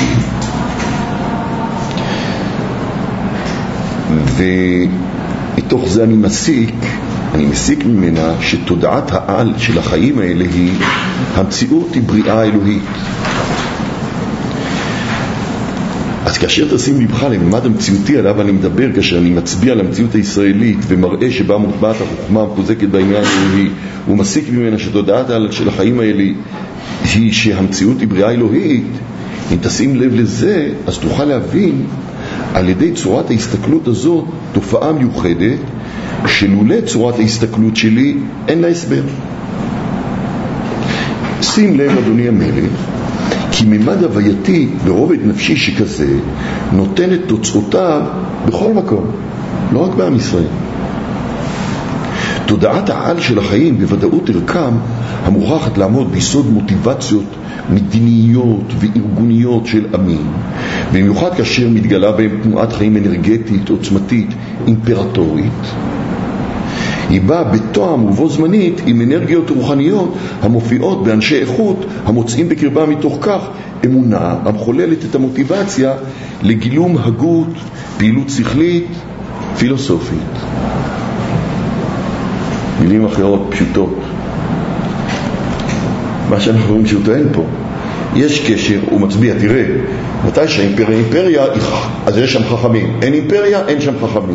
ומתוך זה אני מסיק, אני מסיק ממנה שתודעת העל של החיים האלה היא, המציאות היא בריאה אלוהית. אז כאשר תשים לבך לממד המציאותי עליו אני מדבר, כאשר אני מצביע על המציאות הישראלית ומראה שבה מוטבעת החוכמה המחוזקת בעניין האלוהי, הוא מסיק ממנה שתודעת העל של החיים האלה היא שהמציאות היא בריאה אלוהית. אם תשים לב לזה, אז תוכל להבין על ידי צורת ההסתכלות הזאת תופעה מיוחדת שלולא צורת ההסתכלות שלי אין לה הסבר. שים לב אדוני המלך, כי ממד הווייתי ברובד נפשי שכזה נותן את תוצאותיו בכל מקום, לא רק בעם ישראל. תודעת העל של החיים בוודאות ערכם המוכרחת לעמוד ביסוד מוטיבציות מדיניות וארגוניות של עמים, במיוחד כאשר מתגלה בהם תנועת חיים אנרגטית עוצמתית אימפרטורית. היא באה בתואם ובו זמנית עם אנרגיות רוחניות המופיעות באנשי איכות המוצאים בקרבה מתוך כך אמונה המחוללת את המוטיבציה לגילום הגות, פעילות שכלית, פילוסופית. מילים אחרות פשוטות, מה שאנחנו רואים שהוא טוען פה, יש קשר, הוא מצביע, תראה, מתי שהאימפריה אימפריה, אז יש שם חכמים, אין אימפריה, אין שם חכמים.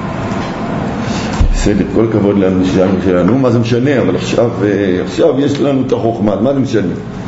בסדר, כל כבוד לנו שלנו, מה זה משנה, אבל עכשיו, עכשיו יש לנו את החוכמה, מה זה משנה?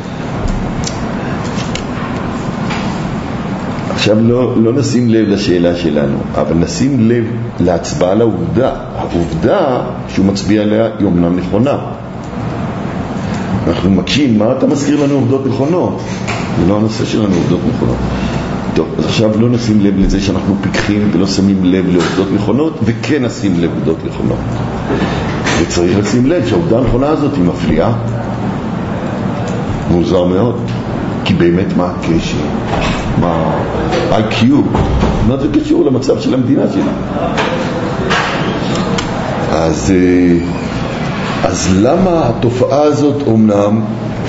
עכשיו לא, לא נשים לב לשאלה שלנו, אבל נשים לב להצבעה לעובדה. העובדה שהוא מצביע עליה היא אומנם נכונה. אנחנו מקשים, מה אתה מזכיר לנו עובדות נכונות? זה לא הנושא שלנו עובדות נכונות. טוב, אז עכשיו לא נשים לב לזה שאנחנו פיקחים ולא שמים לב לעובדות נכונות, וכן נשים לב לעובדות נכונות. וצריך לשים לב שהעובדה הנכונה הזאת היא מפליאה. מוזר מאוד. כי באמת מה הקשר? מה איי קיו? מה זה קשור למצב של המדינה שלה? אז, אז למה התופעה הזאת אומנם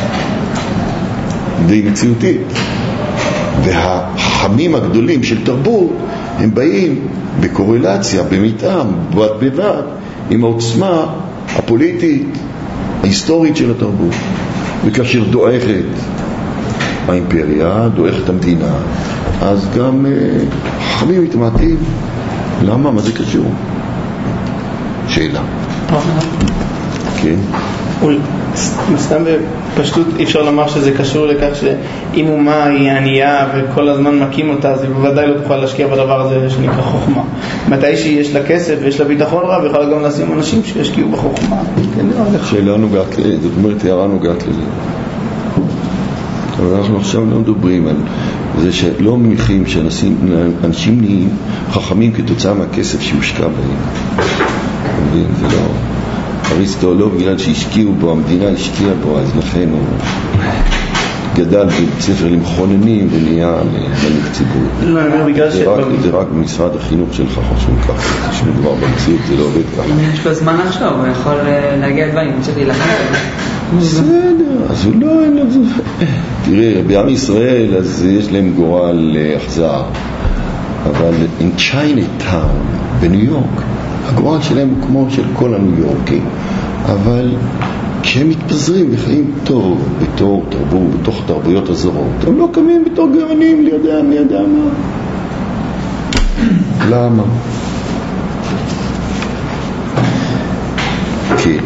די מציאותית? והחכמים הגדולים של תרבות הם באים בקורלציה, במתאם, בד בבד עם העוצמה הפוליטית, ההיסטורית של התרבות. וכאשר דועכת האימפריה, דועכת המדינה, אז גם חכמים מתמעטים. למה? מה זה קשור? שאלה. כן. סתם בפשטות אי אפשר לומר שזה קשור לכך שאם אומה היא ענייה וכל הזמן מקים אותה, אז היא בוודאי לא תוכל להשקיע בדבר הזה שנקרא חוכמה. מתי שיש לה כסף ויש לה ביטחון רב, יכולה גם לשים אנשים שישקיעו בחוכמה. שאלה נוגעת לזה, זאת אומרת הערה נוגעת לזה. אבל אנחנו עכשיו לא מדברים על זה שלא מניחים שאנשים נהיים חכמים כתוצאה מהכסף שהושקע בהם. זה לא אריסטו, לא בגלל שהשקיעו בו, המדינה השקיעה בו, אז לכן הוא גדל בבית ספר למכוננים ונהיה מנהיג ציבור. לא, אני אומר בגלל ש... זה רק במשרד החינוך שלך חושבים ככה, שמדובר במציאות, זה לא עובד ככה. יש לו זמן עכשיו, הוא יכול להגיע דברים, הוא צריך להילחם. בסדר, אז הוא לא... תראה, בעם ישראל אז יש להם גורל אכזר, אבל in Chinatown בניו יורק הגורל שלהם הוא כמו של כל הניו יורקים, אבל כשהם מתפזרים וחיים טוב בתור תרבות, בתוך תרבויות הזרות, הם לא קמים בתור גאונים לידע מי ידע מה. למה? כן.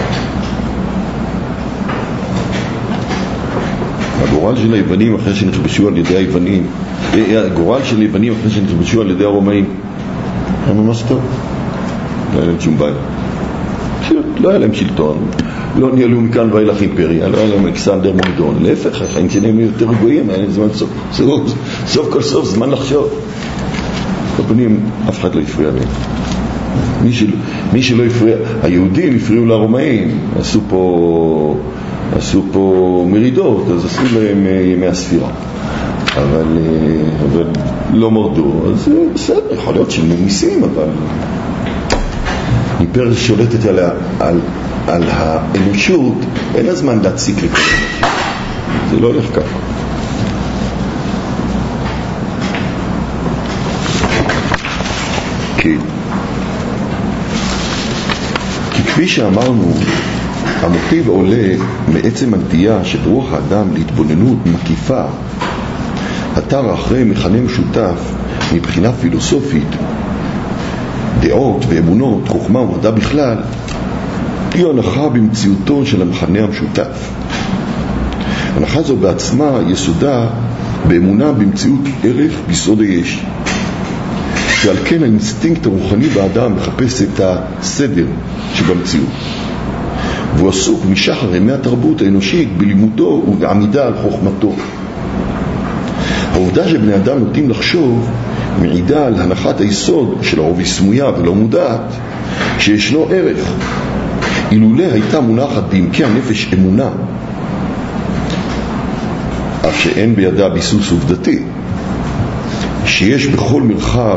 הגורל של היוונים אחרי שנכבשו על ידי היוונים, הגורל של היוונים אחרי שנכבשו על ידי הרומאים היה ממש טוב. לא היה להם שום בעיה. לא היה להם שלטון, לא ניהלו מכאן ואילך אימפריה, לא היה להם אלכסנדר מוקדון, להפך, החיים שלהם יותר רגועים, היה להם זמן סוף, סוף, סוף כל סוף זמן לחשוב. בפנים אף אחד לא הפריע להם. מי, של, מי שלא הפריע, היהודים הפריעו לרומאים, עשו פה, עשו פה מרידות, אז עשו להם ימי הספירה. אבל, אבל לא מרדו, אז בסדר, יכול להיות שהם מיסים, אבל אימפריה שולטת על, על, על האנושות, אין הזמן להציק לכל אנשים. זה לא הולך ככה. כי, כי כפי שאמרנו, המוטיב עולה מעצם הנטייה של רוח האדם להתבוננות מקיפה, התר אחרי מכנה משותף מבחינה פילוסופית, דעות ואמונות, חוכמה ומדע בכלל, היא הנחה במציאותו של המכנה המשותף. הנחה זו בעצמה יסודה באמונה במציאות ערך ביסוד היש. ועל כן האינסטינקט הרוחני באדם מחפש את הסדר שבמציאות. והוא עסוק משחר ימי התרבות האנושית בלימודו ובעמידה על חוכמתו. העובדה שבני אדם נוטים לחשוב מעידה על הנחת היסוד של הרוב סמויה ולא מודעת שישנו ערך. אילולא הייתה מונחת בעמקי הנפש אמונה, אף שאין בידה ביסוס עובדתי, שיש בכל מרחב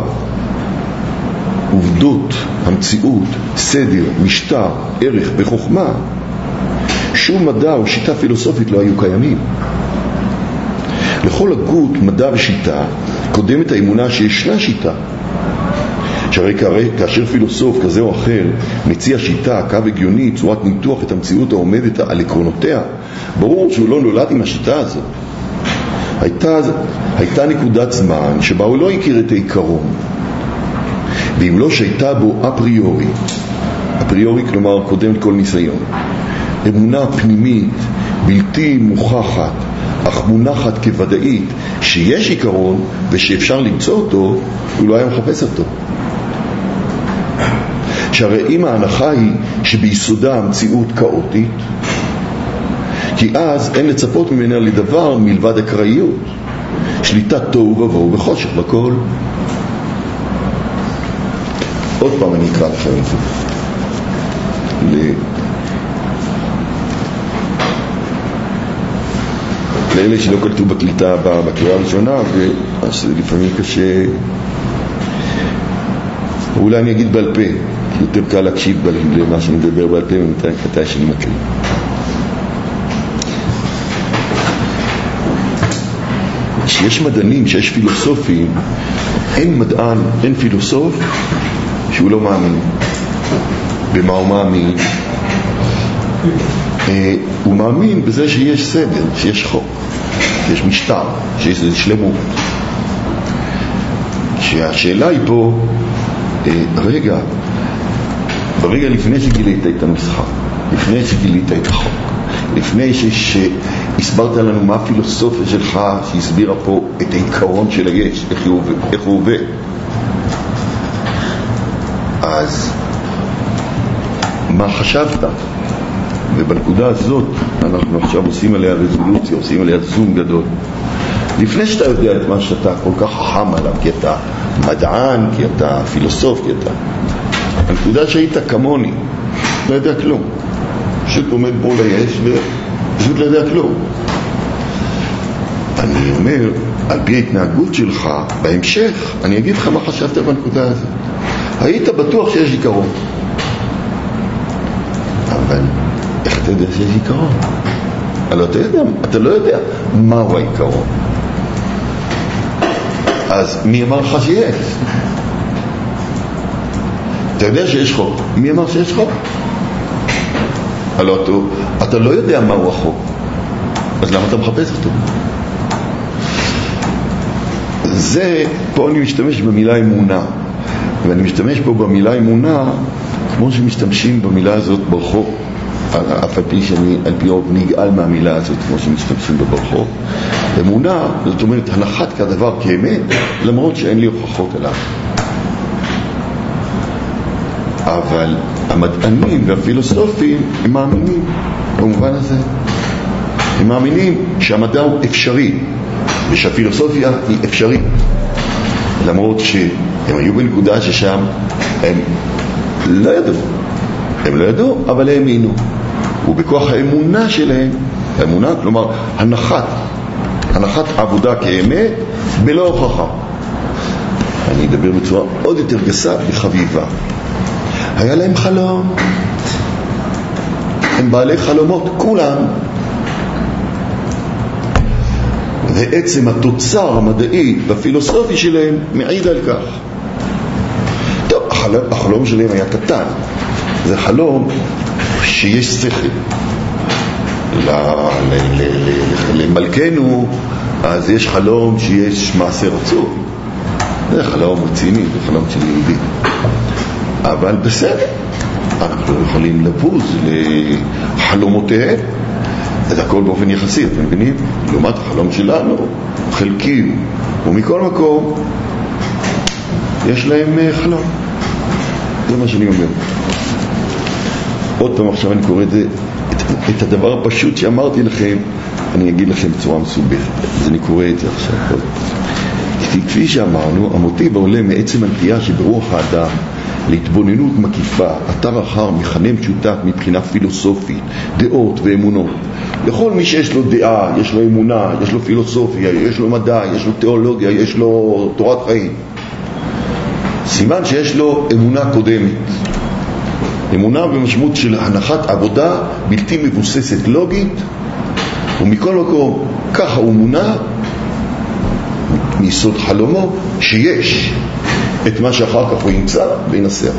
עובדות המציאות, סדר, משטר, ערך וחוכמה, שום מדע או שיטה פילוסופית לא היו קיימים. לכל הגות מדע ושיטה קודמת האמונה שישנה שיטה. שהרי כאשר פילוסוף כזה או אחר מציע שיטה, קו הגיוני, צורת ניתוח את המציאות העומדת על עקרונותיה, ברור שהוא לא נולד עם השיטה הזאת. הייתה, הייתה נקודת זמן שבה הוא לא הכיר את העיקרון, ואם לא שהייתה בו אפריורי, אפריורי כלומר קודם כל ניסיון, אמונה פנימית בלתי מוכחת אך מונחת כוודאית שיש עיקרון ושאפשר למצוא אותו, הוא לא היה מחפש אותו. שהרי אם ההנחה היא שביסודה המציאות כאוטית, כי אז אין לצפות ממנה לדבר מלבד אקראיות, שליטת תוהו ובוהו וחושך לכל. עוד פעם אני אקרא לכם את זה. ל... לאלה שלא קלטו בקליטה בקריאה הראשונה, ואז לפעמים קשה, אולי אני אגיד בעל פה, כי יותר קל להקשיב למה שאני מדבר בעל פה ומתי קטעי שאני מקריא. שיש מדענים, שיש פילוסופים, אין מדען, אין פילוסוף שהוא לא מאמין. במה הוא מאמין? אה, הוא מאמין בזה שיש סדר, שיש חוק, שיש משטר, שיש שלמות. שהשאלה היא פה, אה, רגע, ברגע לפני שגילית את הנוסחה, לפני שגילית את החוק, לפני שהסברת לנו מה הפילוסופיה שלך שהסבירה פה את העיקרון של היש, איך הוא, איך הוא עובד, אז מה חשבת? ובנקודה הזאת אנחנו עכשיו עושים עליה רזולוציה, עושים עליה זום גדול. לפני שאתה יודע את מה שאתה כל כך חכם עליו, כי אתה מדען, כי אתה פילוסוף, כי אתה... הנקודה שהיית כמוני, לא יודע כלום. פשוט עומד בו ליש ופשוט לא יודע כלום. אני אומר, על פי ההתנהגות שלך, בהמשך, אני אגיד לך מה חשבת בנקודה הזאת. היית בטוח שיש עיקרון. אבל איך אתה יודע שיש עיקרון? אבל אתה יודע, אתה לא יודע מהו העיקרון. אז מי אמר לך שיש? אתה יודע שיש חוק. מי אמר שיש חוק? אבל אתה, אתה לא יודע מהו החוק. אז למה אתה מחפש אותו? זה, פה אני משתמש במילה אמונה. ואני משתמש פה במילה אמונה כמו שמשתמשים במילה הזאת ברחוב, אף על פי שאני על פי רוב נגאל מהמילה הזאת כמו שמשתמשים ברחוב. אמונה, זאת אומרת הנחת כדבר כאמת, למרות שאין לי הוכחות עליו. אבל המדענים והפילוסופים הם מאמינים במובן הזה. הם מאמינים שהמדע הוא אפשרי ושהפילוסופיה היא אפשרית, למרות שהם היו בנקודה ששם הם לא ידעו, הם לא ידעו, אבל הם האמינו. ובכוח האמונה שלהם, האמונה, כלומר הנחת הנחת עבודה כאמת בלא הוכחה. אני אדבר בצורה עוד יותר גסה וחביבה. היה להם חלום, הם בעלי חלומות כולם, ועצם התוצר המדעי והפילוסופי שלהם מעיד על כך. טוב, החלום, החלום שלהם היה קטן, זה חלום שיש שכל. למלכנו אז יש חלום שיש מעשה רצוי, זה חלום רציני, זה חלום של יהודי, אבל בסדר, אנחנו יכולים לבוז לחלומותיהם, זה הכל באופן יחסי, אתם מבינים? לעומת החלום שלנו חלקי, ומכל מקום יש להם חלום. זה מה שאני אומר. עוד פעם עכשיו אני קורא את זה, את, את הדבר הפשוט שאמרתי לכם, אני אגיד לכם בצורה מסובכת. אז אני קורא את זה עכשיו. כפי שאמרנו, המוטיב העולה מעצם הנטייה שברוח האדם להתבוננות מקיפה, אתר אחר מכנה משותף מבחינה פילוסופית, דעות ואמונות. לכל מי שיש לו דעה, יש לו אמונה, יש לו פילוסופיה, יש לו מדע, יש לו תיאולוגיה, יש לו תורת חיים, סימן שיש לו אמונה קודמת. אמונה במשמעות של הנחת עבודה בלתי מבוססת לוגית, ומכל מקום ככה הוא מונה מיסוד חלומו שיש את מה שאחר כך הוא ימצא וינסח.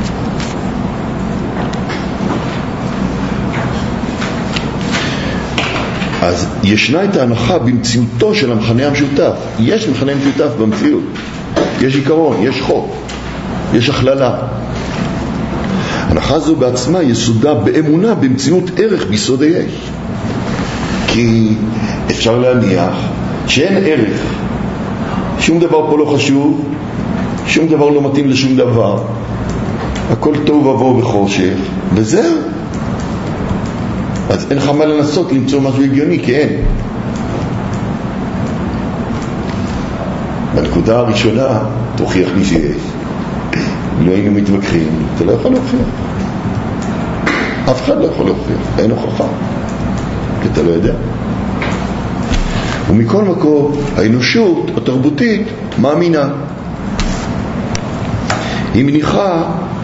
אז ישנה את ההנחה במציאותו של המכנה המשותף. יש מכנה משותף במציאות, יש עיקרון, יש חוק, יש הכללה. ההנחה זו בעצמה יסודה באמונה במציאות ערך ביסוד היש, כי אפשר להניח שאין ערך, שום דבר פה לא חשוב, שום דבר לא מתאים לשום דבר, הכל טוב ובוא בחושך, וזהו. אז אין לך מה לנסות למצוא משהו הגיוני, כי אין. בנקודה הראשונה תוכיח לי שיש. לא היינו מתווכחים, אתה לא יכול להוכיח. אף אחד לא יכול להוכיח, אין הוכחה, כי אתה לא יודע. ומכל מקום האנושות התרבותית מאמינה, היא מניחה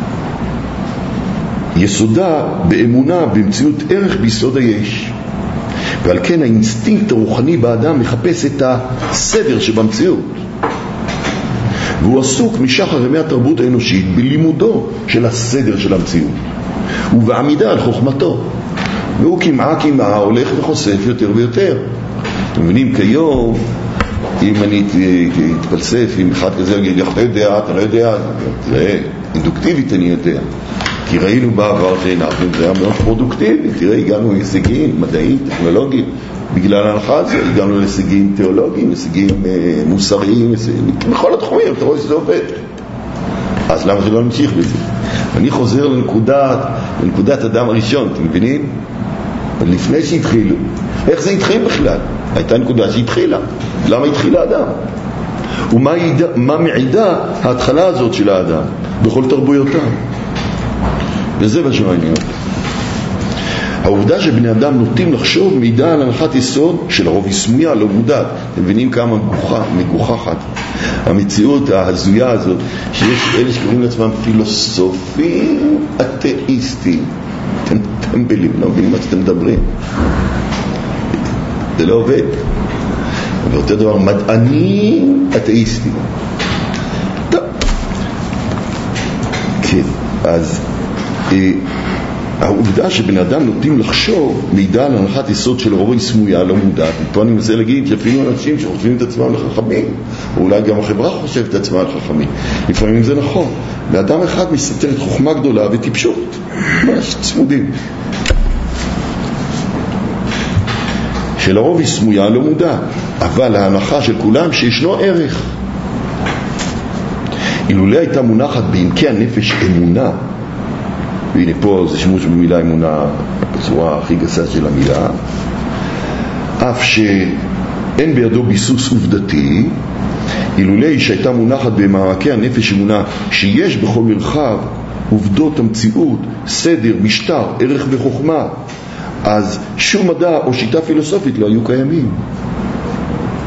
יסודה באמונה במציאות ערך ביסוד היש, ועל כן האינסטינקט הרוחני באדם מחפש את הסדר שבמציאות, והוא עסוק משחר ימי התרבות האנושית בלימודו של הסדר של המציאות ובעמידה על חוכמתו, והוא כמעה כמעה הולך וחושף יותר ויותר. אתם מבינים, כיום אם אני אתפלסף עם אחד כזה להגיד אתה יודע, אתה לא יודע, זה אינדוקטיבית אני יודע, כי ראינו בעבר שהנחנו, זה היה מאוד פרודוקטיבי. תראה, הגענו להישגים מדעיים, טכנולוגיים, בגלל ההנחה הזו הגענו להישגים תיאולוגיים, להישגים אה, מוסריים, בכל התחומים, אתה רואה שזה עובד. אז למה שלא נמשיך בזה? אני חוזר לנקודת, לנקודת אדם הראשון, אתם מבינים? לפני שהתחילו, איך זה התחיל בכלל? הייתה נקודה שהתחילה. למה התחילה אדם? ומה ידע, מה מעידה ההתחלה הזאת של האדם בכל תרבויותיו? וזה מה שמעניין. העובדה שבני אדם נוטים לחשוב מעידה על הנחת יסוד של הרוב היא סמויה, לא מודעת. אתם מבינים כמה מגוחה, מגוחכת המציאות ההזויה הזאת, שיש אלה שקוראים לעצמם פילוסופים אתאיסטים. אתם טמבלים, לא מבינים מה שאתם מדברים, זה לא עובד. ואותו דבר מדענים אתאיסטים. טוב, כן, אז אה, העובדה שבן אדם נוטים לחשוב מידע על הנחת יסוד של הרוב היא סמויה, לא מודעת. ופה אני מנסה להגיד שאפילו אנשים שחושבים את עצמם לחכמים, או אולי גם החברה חושבת את עצמה לחכמים, לפעמים זה נכון. לאדם אחד מסתתרת חוכמה גדולה וטיפשות, ממש צמודים. שלרוב היא סמויה, לא מודעת, אבל ההנחה של כולם שישנו ערך. אילולא הייתה מונחת בעמקי הנפש אמונה, והנה פה זה שימוש במילה אמונה בצורה הכי גסה של המילה, אף שאין בידו ביסוס עובדתי, אילולא שהייתה מונחת במעמקי הנפש אמונה שיש בכל מרחב עובדות המציאות, סדר, משטר, ערך וחוכמה, אז שום מדע או שיטה פילוסופית לא היו קיימים.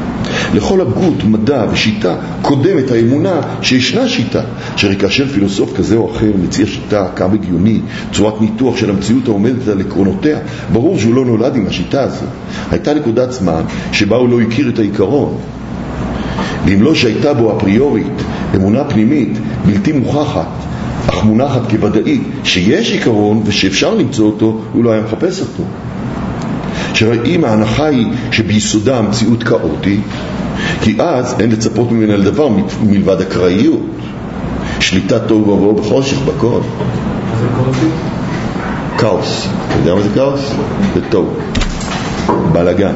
לכל הגות, מדע ושיטה קודמת האמונה שישנה שיטה, אשר כאשר פילוסוף כזה או אחר מציע שיטה קו הגיוני, צורת ניתוח של המציאות העומדת על עקרונותיה, ברור שהוא לא נולד עם השיטה הזו. הייתה נקודת זמן שבה הוא לא הכיר את העיקרון, ואם לא שהייתה בו אפריורית אמונה פנימית בלתי מוכחת אך מונחת כוודאית שיש עיקרון ושאפשר למצוא אותו, הוא לא היה מחפש אותו. שראים ההנחה היא שביסודה המציאות כאוטית, כי אז אין לצפות ממנה לדבר מלבד הקראיות, שליטת טוב ובוא בחושך בכל. זה כאוטי? כאוס. אתה יודע מה זה כאוס? זה טוב, בלגן.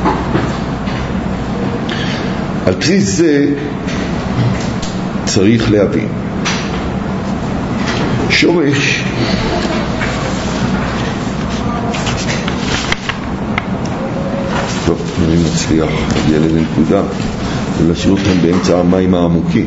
על בסיס זה צריך להבין שורש טוב, אני מצליח להגיע לאיזה נקודה ולהשאיר אותם באמצע המים העמוקים.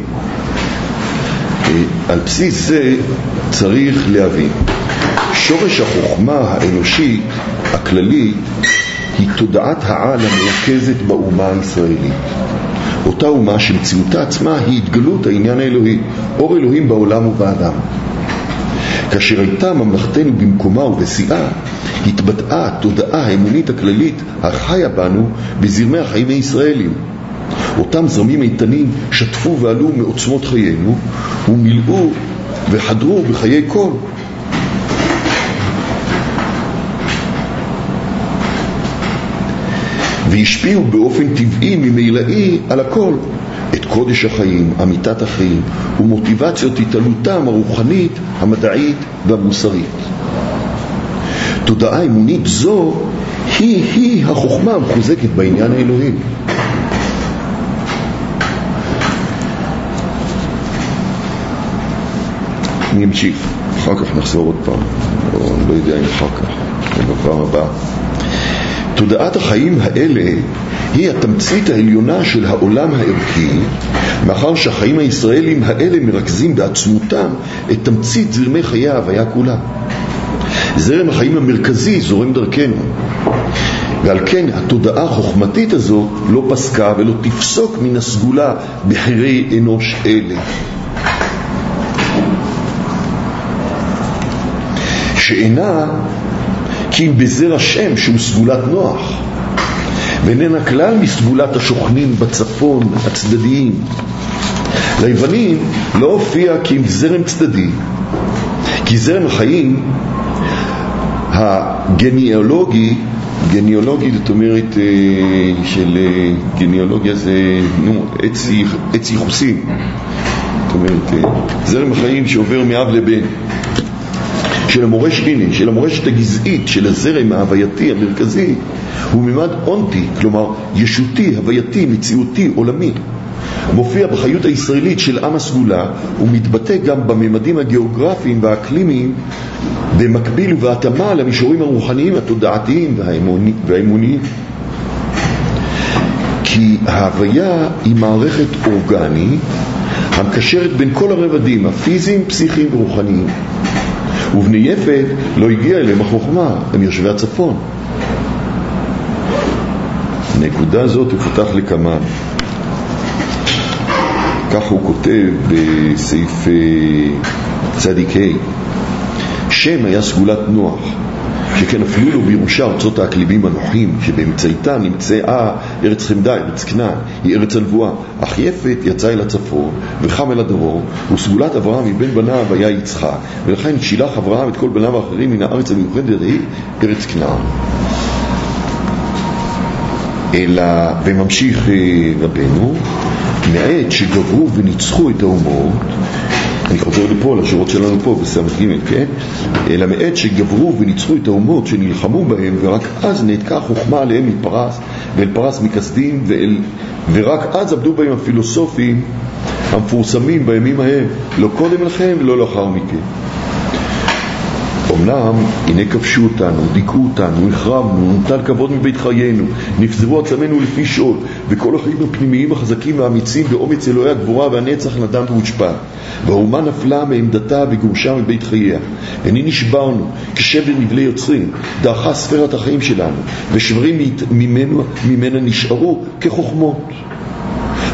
על בסיס זה צריך להבין שורש החוכמה האנושית הכללית היא תודעת העל המרכזת באומה הישראלית, אותה אומה שמציאותה עצמה היא התגלות העניין האלוהי, אור אלוהים בעולם ובאדם. כאשר הייתה ממלכתנו במקומה ובשיאה, התבטאה התודעה האמונית הכללית החיה בנו בזרמי החיים הישראלים. אותם זרמים איתנים שטפו ועלו מעוצמות חיינו ומילאו וחדרו בחיי כל. והשפיעו באופן טבעי ממילאי על הכל, את קודש החיים, אמיתת החיים ומוטיבציות התעלותם הרוחנית, המדעית והמוסרית. תודעה אמונית זו היא היא החוכמה המחוזקת בעניין האלוהי. אני אמשיך, אחר כך נחזור עוד פעם, או אני לא יודע אם אחר כך, או בפעם הבאה. תודעת החיים האלה היא התמצית העליונה של העולם הערכי, מאחר שהחיים הישראלים האלה מרכזים בעצמותם את תמצית זרמי חיי ההוויה כולה. זרם החיים המרכזי זורם דרכנו, ועל כן התודעה החוכמתית הזו לא פסקה ולא תפסוק מן הסגולה בחירי אנוש אלה, שאינה כי אם בזר השם שהוא סגולת נוח, ואיננה כלל מסגולת השוכנים בצפון הצדדיים. ליוונים לא הופיע כי אם זרם צדדי, כי זרם החיים הגניאולוגי, גניאולוגי זאת אומרת של גניאולוגיה זה נו, עץ, עץ ייחוסים, זאת אומרת זרם החיים שעובר מאב לבן, של המורשת, הנה, של המורשת הגזעית, של הזרם ההווייתי המרכזי, הוא ממד אונטי, כלומר ישותי, הווייתי, מציאותי, עולמי. מופיע בחיות הישראלית של עם הסגולה, ומתבטא גם בממדים הגיאוגרפיים והאקלימיים, במקביל ובהתאמה למישורים הרוחניים, התודעתיים והאמוניים. כי ההוויה היא מערכת אורגנית, המקשרת בין כל הרבדים, הפיזיים, פסיכיים ורוחניים. ובני יפת לא הגיע אליהם החוכמה, הם יושבי הצפון. נקודה זאת תפותח לכמה. כך הוא כותב בסעיף צדיק ה', שם היה סגולת נוח, שכן אפילו לו בירושה ארצות האקלימים הנוחים, שבאמצעיתה נמצאה ארץ חמדה, ארץ כנען, היא ארץ הנבואה. אך יפת יצא אל הצפון וחם אל הדרום, וסגולת אברהם מבין בניו היה יצחק, ולכן שילח אברהם את כל בניו האחרים מן הארץ המיוחדת היא ארץ כנען. אלא, וממשיך רבנו, מעת שגברו וניצחו את האומות, אני חוזר לפה, לשורות שלנו פה בסמ"ך ג', כן? אלא מעת שגברו וניצחו את האומות שנלחמו בהם, ורק אז נעתקה חוכמה עליהם מפרס, ואל פרס מכסדים, ואל... ורק אז עבדו בהם הפילוסופים המפורסמים בימים ההם, לא קודם לכם, לא לאחר מכן. אמנם, הנה כבשו אותנו, דיכאו אותנו, החרבנו, נוטל כבוד מבית חיינו, נפזרו עצמנו לפי שול, וכל החיים הפנימיים החזקים והאמיצים באומץ אלוהי הגבורה והנצח נדם והושפע. והאומה נפלה מעמדתה וגורשה מבית חייה. הנה נשברנו, כשבר נבלי יוצרים, דעכה ספרת החיים שלנו, ושברים ממנו, ממנה נשארו כחוכמות.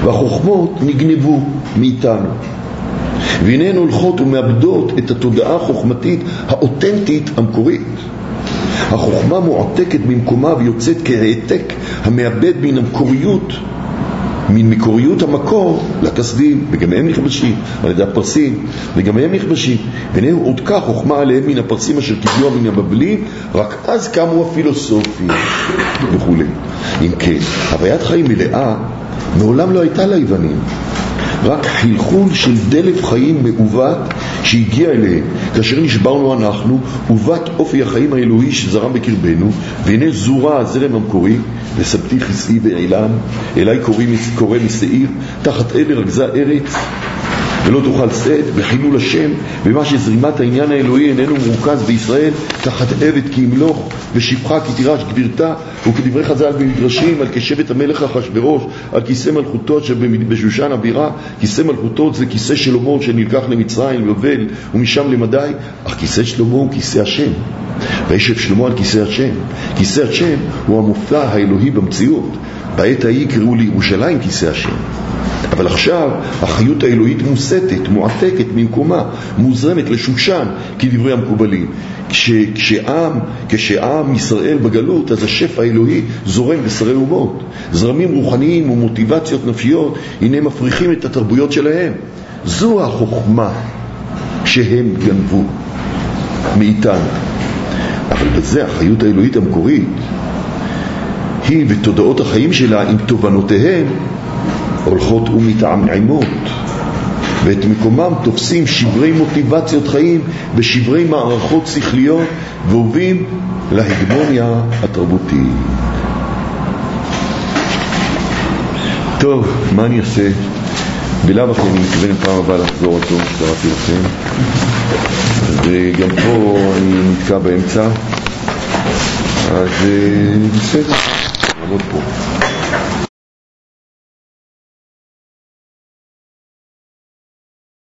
והחוכמות נגנבו מאיתנו. והנה הן הולכות ומאבדות את התודעה החוכמתית האותנטית המקורית. החוכמה מועתקת ממקומה ויוצאת כהעתק המאבד מן המקוריות, מן מקוריות המקור לכסדים, וגם הם נכבשים על ידי הפרסים, וגם הם נכבשים. והנה הועתקה חוכמה עליהם מן הפרסים אשר קיבלו מן הבבלים, רק אז קמו הפילוסופים וכו'. אם כן, הוויית חיים מלאה מעולם לא הייתה ליוונים, רק חלחול של דלף חיים מעוות שהגיע אליהם כאשר נשברנו אנחנו, ובת אופי החיים האלוהי שזרם בקרבנו. והנה זורה הזרם המקורי, וסבתי חסי ועילם, אליי קורא משעיר, תחת אלה רגזה ארץ ולא תוכל שאת, וחילול השם, ומה שזרימת העניין האלוהי איננו מרוכז בישראל, תחת עבד כי ימלוך ושפחה כי תירש גבירתה. וכדברי חז"ל במדרשים, על כשבט המלך אחשוורוש על כיסא מלכותו בשושן הבירה. כיסא מלכותו זה כיסא שלמה שנלקח למצרים לבבל ומשם למדי, אך כיסא שלמה הוא כיסא השם, וישב שלמה על כיסא השם. כיסא השם הוא המופלא האלוהי במציאות. בעת ההיא קראו לירושלים כיסא השם. אבל עכשיו החיות האלוהית מוסתת, מועתקת ממקומה, מוזרמת לשושן כדברי המקובלים. כש, כשעם, כשעם ישראל בגלות, אז השפע האלוהי זורם בשרי אומות. זרמים רוחניים ומוטיבציות נפשיות, הנה מפריחים את התרבויות שלהם. זו החוכמה שהם גנבו מאיתנו. אבל בזה החיות האלוהית המקורית היא בתודעות החיים שלה עם תובנותיהם הולכות ומתעמעמות, ואת מקומם תופסים שברי מוטיבציות חיים בשברי מערכות שכליות והובים להגמוניה התרבותית. טוב, מה אני אעשה? בלב אחרי אני מתכוון פעם הבאה לחזור על טוב שקראתי לכם, וגם פה אני נתקע באמצע, אז בסדר, נעמוד פה.